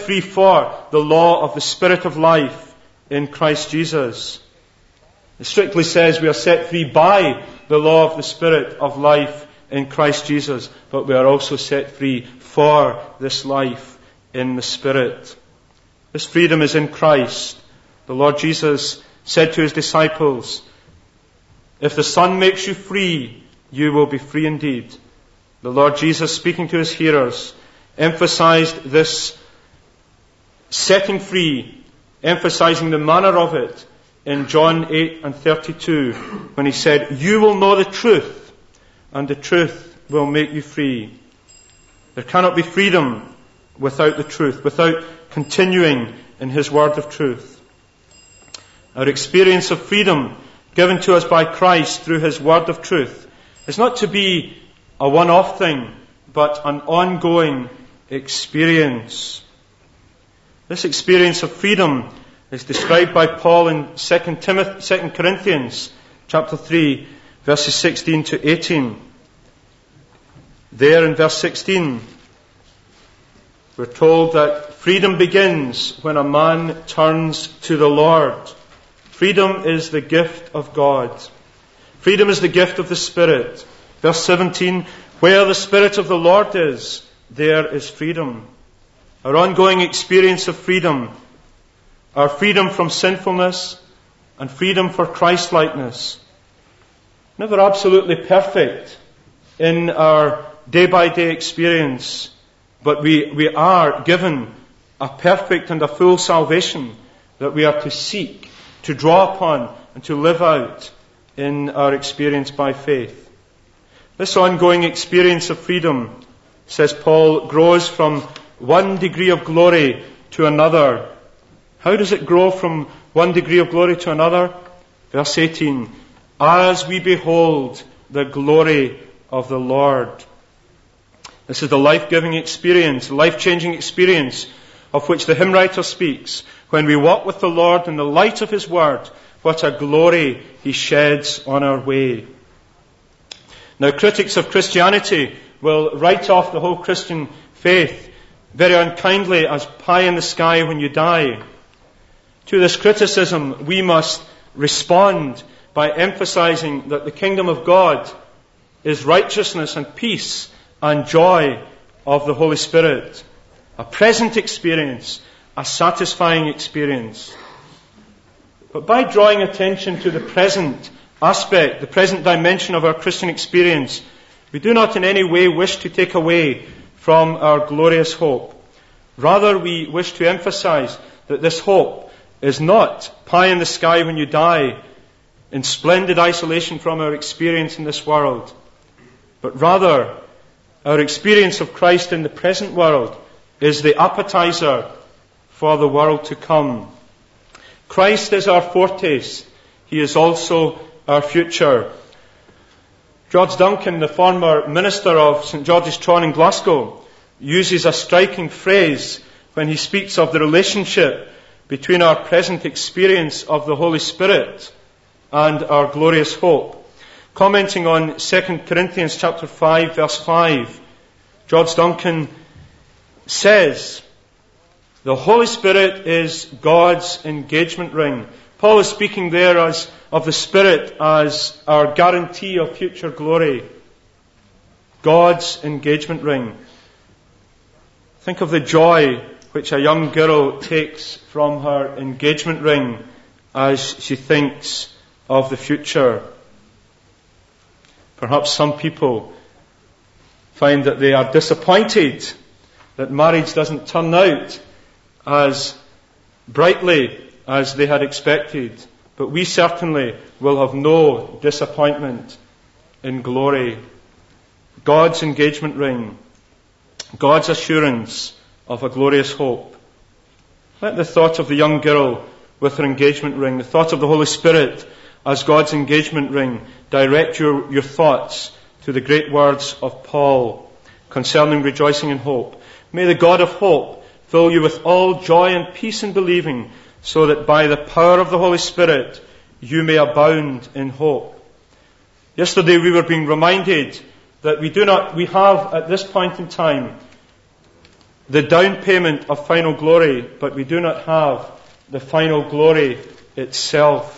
of the Spirit of life in Christ Jesus. It strictly says we are set free by the law of the Spirit of life in Christ Jesus, but we are also set free for this life in the Spirit. This freedom is in Christ. The Lord Jesus said to His disciples, if the Son makes you free, you will be free indeed. The Lord Jesus, speaking to His hearers, emphasized this setting free, emphasizing the manner of it in John 8:32, when He said, you will know the truth, and the truth will make you free. There cannot be freedom without the truth, without continuing in His word of truth. Our experience of freedom given to us by Christ through His word of truth is not to be a one-off thing, but an ongoing experience. This experience of freedom is described by Paul in 2 Corinthians chapter 3, verses 16 to 18. There in verse 16, we're told that freedom begins when a man turns to the Lord. Freedom is the gift of God. Freedom is the gift of the Spirit. Verse 17, where the Spirit of the Lord is, there is freedom. Our ongoing experience of freedom, our freedom from sinfulness and freedom for Christ-likeness. Never absolutely perfect in our day-by-day experience, but we are given a perfect and a full salvation that we are to seek, to draw upon, and to live out in our experience by faith. This ongoing experience of freedom, says Paul, grows from one degree of glory to another. How does it grow from one degree of glory to another? Verse 18, as we behold the glory of the Lord. This is the life-giving experience, life-changing experience of which the hymn writer speaks. When we walk with the Lord in the light of His word, what a glory He sheds on our way. Now, critics of Christianity will write off the whole Christian faith very unkindly as pie in the sky when you die. To this criticism, we must respond by emphasizing that the kingdom of God is righteousness and peace and joy of the Holy Spirit. A present experience, a satisfying experience. But by drawing attention to the present aspect, the present dimension of our Christian experience, we do not in any way wish to take away from our glorious hope. Rather, we wish to emphasize that this hope is not pie in the sky when you die, in splendid isolation from our experience in this world, but rather our experience of Christ in the present world is the appetizer for the world to come. Christ is our foretaste. He is also our future. George Duncan, the former minister of St George's Tron in Glasgow, uses a striking phrase when he speaks of the relationship between our present experience of the Holy Spirit and our glorious hope. Commenting on 2 Corinthians chapter 5, verse 5, George Duncan says, the Holy Spirit is God's engagement ring. Paul is speaking there of the Spirit as our guarantee of future glory. God's engagement ring. Think of the joy which a young girl takes from her engagement ring as she thinks of the future. Perhaps some people find that they are disappointed that marriage doesn't turn out as brightly as they had expected. But we certainly will have no disappointment in glory. God's engagement ring, God's assurance of a glorious hope. Let the thought of the young girl with her engagement ring, the thought of the Holy Spirit as God's engagement ring, direct your thoughts to the great words of Paul concerning rejoicing in hope. May the God of hope fill you with all joy and peace in believing, so that by the power of the Holy Spirit you may abound in hope. Yesterday we were being reminded that we have at this point in time the down payment of final glory, but we do not have the final glory itself.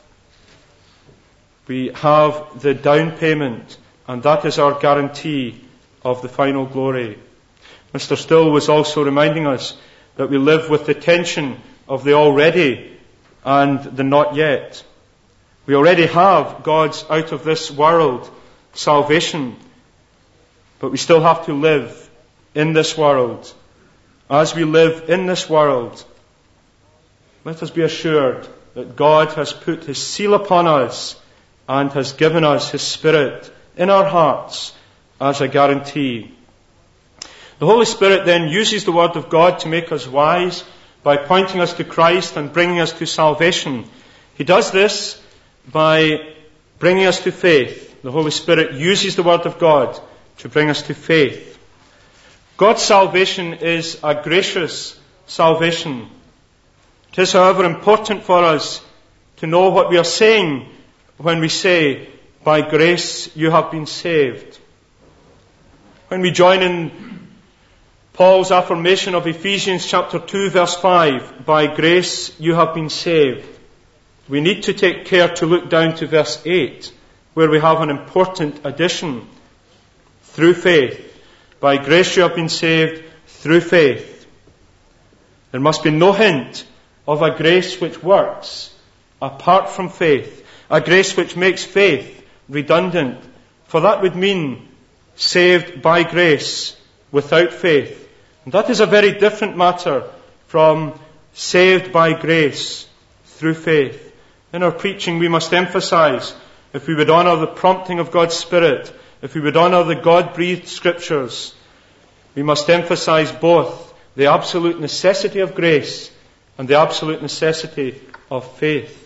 We have the down payment, and that is our guarantee of the final glory. Mr. Still was also reminding us that we live with the tension of the already and the not yet. We already have God's out of this world salvation, but we still have to live in this world. As we live in this world, let us be assured that God has put His seal upon us and has given us His Spirit in our hearts as a guarantee. The Holy Spirit then uses the Word of God to make us wise by pointing us to Christ and bringing us to salvation. He does this by bringing us to faith. The Holy Spirit uses the Word of God to bring us to faith. God's salvation is a gracious salvation. It is, however, important for us to know what we are saying when we say, by grace you have been saved. When we join in Paul's affirmation of Ephesians chapter 2 verse 5, by grace you have been saved, we need to take care to look down to verse 8, where we have an important addition. Through faith. By grace you have been saved through faith. There must be no hint of a grace which works apart from faith. A grace which makes faith redundant. For that would mean saved by grace without faith. And that is a very different matter from saved by grace through faith. In our preaching we must emphasize, if we would honour the prompting of God's Spirit, if we would honour the God-breathed Scriptures, we must emphasize both the absolute necessity of grace and the absolute necessity of faith.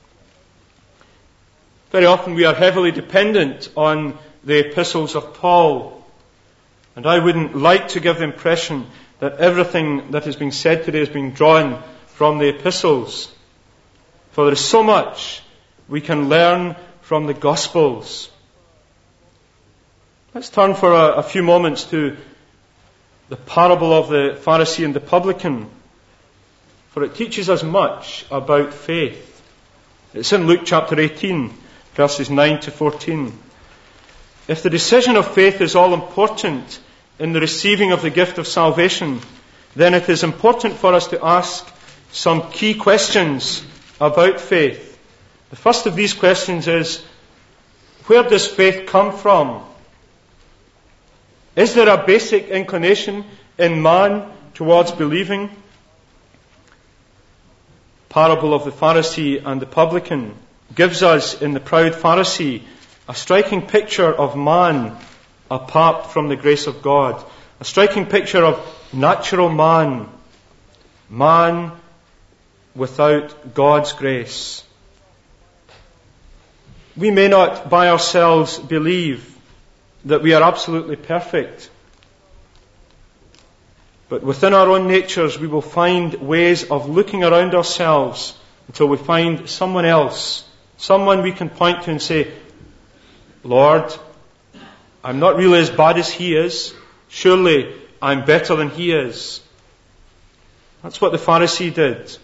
Very often we are heavily dependent on the epistles of Paul. And I wouldn't like to give the impression that everything that is being said today is being drawn from the epistles. For there is so much we can learn from the Gospels. Let's turn for a few moments to the parable of the Pharisee and the publican, for it teaches us much about faith. It's in Luke chapter 18, verses 9 to 14. If the decision of faith is all important in the receiving of the gift of salvation, then it is important for us to ask some key questions about faith. The first of these questions is, where does faith come from? Is there a basic inclination in man towards believing? Parable of the Pharisee and the publican gives us in the proud Pharisee a striking picture of man apart from the grace of God. A striking picture of natural man. Man without God's grace. We may not by ourselves believe that we are absolutely perfect, but within our own natures we will find ways of looking around ourselves until we find someone else, someone we can point to and say, Lord, I'm not really as bad as he is. Surely I'm better than he is. That's what the Pharisee did.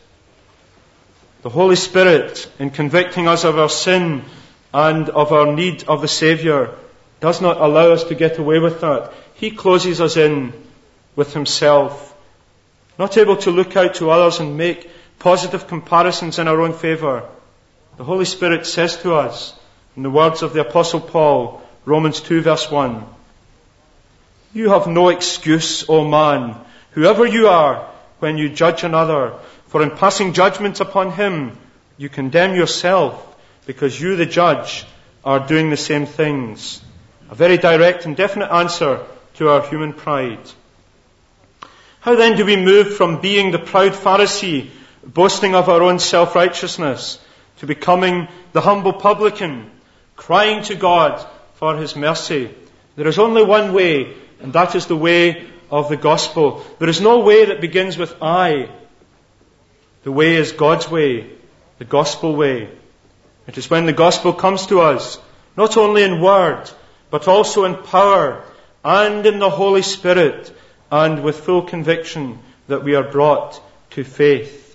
The Holy Spirit, in convicting us of our sin and of our need of the Saviour, does not allow us to get away with that. He closes us in with himself, not able to look out to others and make positive comparisons in our own favour. The Holy Spirit says to us, in the words of the Apostle Paul, Romans 2 verse 1, "You have no excuse, O man, whoever you are, when you judge another, for in passing judgment upon him, you condemn yourself, because you, the judge, are doing the same things." A very direct and definite answer to our human pride. How then do we move from being the proud Pharisee, boasting of our own self-righteousness, to becoming the humble publican, crying to God for his mercy? There is only one way, and that is the way of the gospel. There is no way that begins with I. The way is God's way, the gospel way. It is when the gospel comes to us, not only in word, but also in power and in the Holy Spirit, and with full conviction, that we are brought to faith.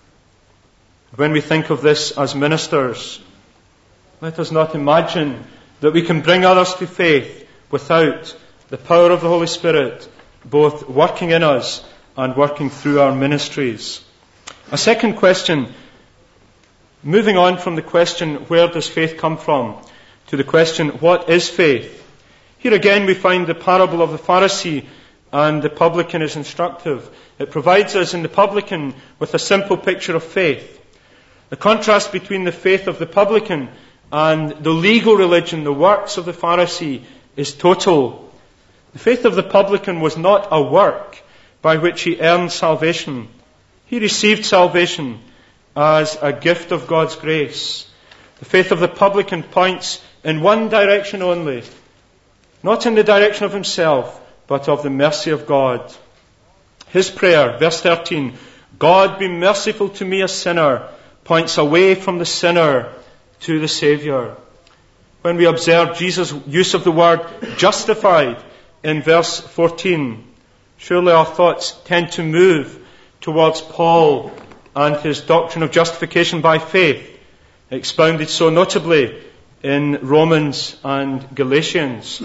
When we think of this as ministers, let us not imagine that we can bring others to faith without the power of the Holy Spirit, both working in us and working through our ministries. A second question, moving on from the question, where does faith come from, to the question, what is faith? Here again we find the parable of the Pharisee and the publican is instructive. It provides us in the publican with a simple picture of faith. The contrast between the faith of the publican and the legal religion, the works of the Pharisee, is total. The faith of the publican was not a work by which he earned salvation. He received salvation as a gift of God's grace. The faith of the publican points in one direction only, not in the direction of himself, but of the mercy of God. His prayer, verse 13, "God be merciful to me, a sinner," points away from the sinner to the Saviour. When we observe Jesus' use of the word justified in verse 14, surely our thoughts tend to move towards Paul and his doctrine of justification by faith, expounded so notably in Romans and Galatians.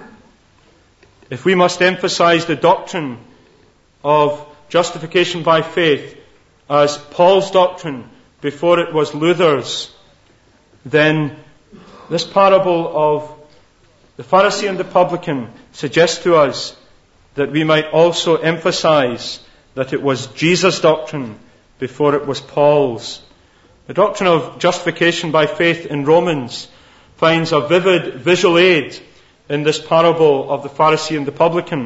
If we must emphasize the doctrine of justification by faith as Paul's doctrine before it was Luther's, then this parable of the Pharisee and the publican suggests to us that we might also emphasize that it was Jesus' doctrine before it was Paul's. The doctrine of justification by faith in Romans finds a vivid visual aid in this parable of the Pharisee and the publican.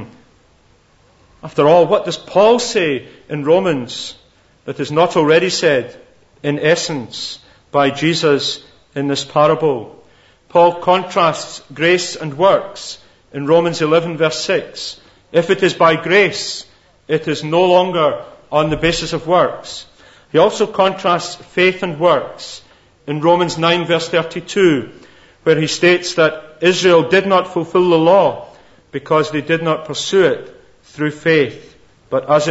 After all, what does Paul say in Romans that is not already said, in essence, by Jesus in this parable? Paul contrasts grace and works in Romans 11 verse 6. If it is by grace, it is no longer on the basis of works. He also contrasts faith and works in Romans 9 verse 32, where he states that Israel did not fulfill the law because they did not pursue it through faith, but as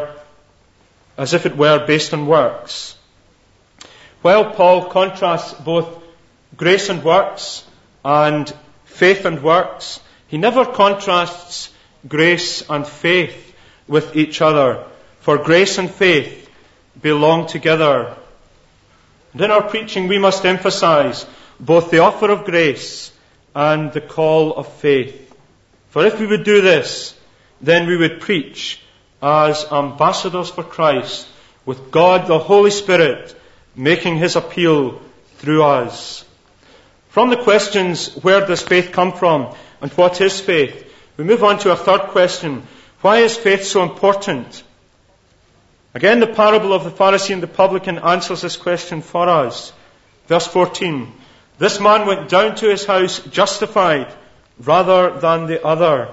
if it were based on works. While Paul contrasts both grace and works and faith and works, he never contrasts grace and faith with each other, for grace and faith belong together. And in our preaching we must emphasize both the offer of grace and the call of faith. For if we would do this, then we would preach as ambassadors for Christ, with God the Holy Spirit making his appeal through us. From the questions, where does faith come from and what is faith, we move on to a third question. Why is faith so important? Again, the parable of the Pharisee and the publican answers this question for us. Verse 14, This man went down to his house justified rather than the other.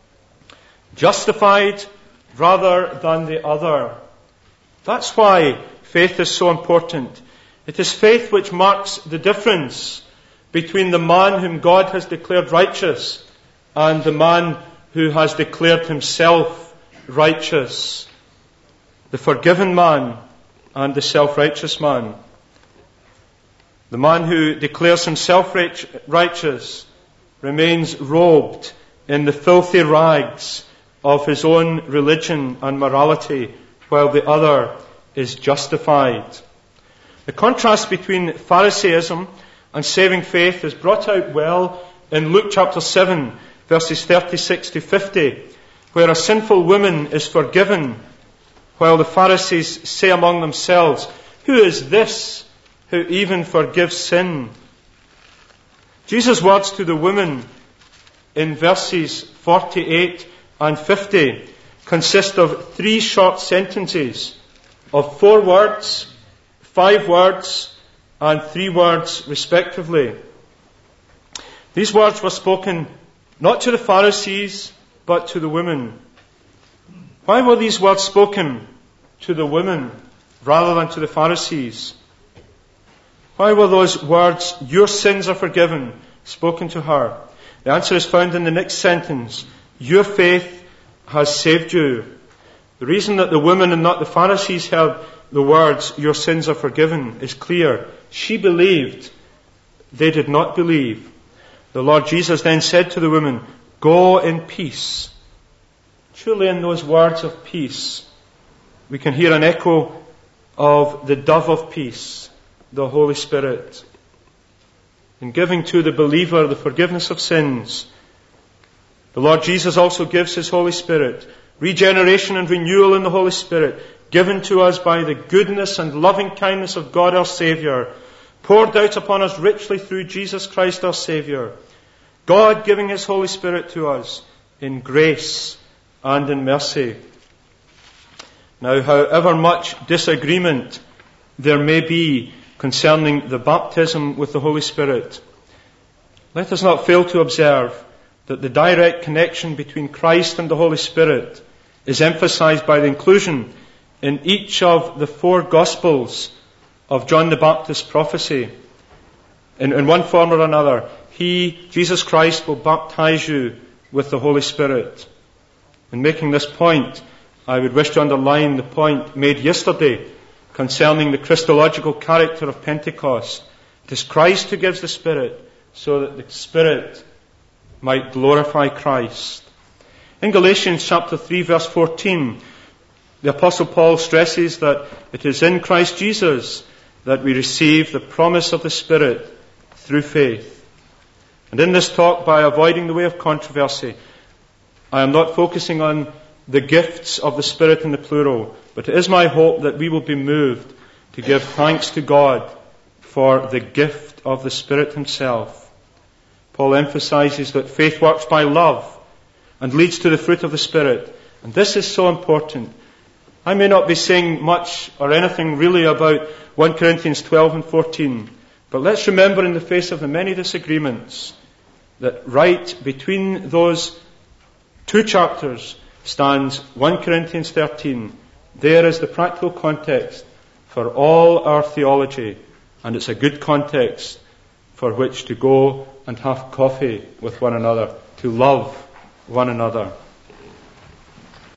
Justified rather than the other. That's why faith is so important. It is faith which marks the difference between the man whom God has declared righteous and the man who has declared himself righteous. The forgiven man and the self-righteous man. The man who declares himself righteous remains robed in the filthy rags of his own religion and morality, while the other is justified. The contrast between Pharisaism and saving faith is brought out well in Luke chapter 7, verses 36 to 50, where a sinful woman is forgiven, while the Pharisees say among themselves, "Who is this who even forgives sin?" Jesus' words to the woman in verses 48 and 50 consist of 3 short sentences of 4 words, 5 words, and 3 words respectively. These words were spoken not to the Pharisees, but to the woman. Why were these words spoken to the woman rather than to the Pharisees? Why were those words, "Your sins are forgiven," spoken to her? The answer is found in the next sentence. Your faith has saved you. The reason that the woman and not the Pharisees heard the words, "Your sins are forgiven," is clear. She believed. They did not believe. The Lord Jesus then said to the woman, "Go in peace." Surely in those words of peace, we can hear an echo of the dove of peace, the Holy Spirit. In giving to the believer the forgiveness of sins, the Lord Jesus also gives His Holy Spirit, regeneration and renewal in the Holy Spirit, given to us by the goodness and loving kindness of God our Saviour, poured out upon us richly through Jesus Christ our Saviour. God giving His Holy Spirit to us in grace and in mercy. Now, however much disagreement there may be concerning the baptism with the Holy Spirit, let us not fail to observe that the direct connection between Christ and the Holy Spirit is emphasized by the inclusion in each of the 4 Gospels of John the Baptist's prophecy. In one form or another, He, Jesus Christ, will baptize you with the Holy Spirit. In making this point, I would wish to underline the point made yesterday concerning the Christological character of Pentecost. It is Christ who gives the Spirit so that the Spirit might glorify Christ. In Galatians chapter 3 verse 14, the Apostle Paul stresses that it is in Christ Jesus that we receive the promise of the Spirit through faith. And in this talk, by avoiding the way of controversy, I am not focusing on the gifts of the Spirit in the plural, but it is my hope that we will be moved to give thanks to God for the gift of the Spirit Himself. Paul emphasizes that faith works by love and leads to the fruit of the Spirit. And this is so important. I may not be saying much or anything really about 1 Corinthians 12 and 14, but let's remember in the face of the many disagreements that right between those 2 chapters stands 1 Corinthians 13. There is the practical context for all our theology, and it's a good context for which to go and have coffee with one another, to love one another.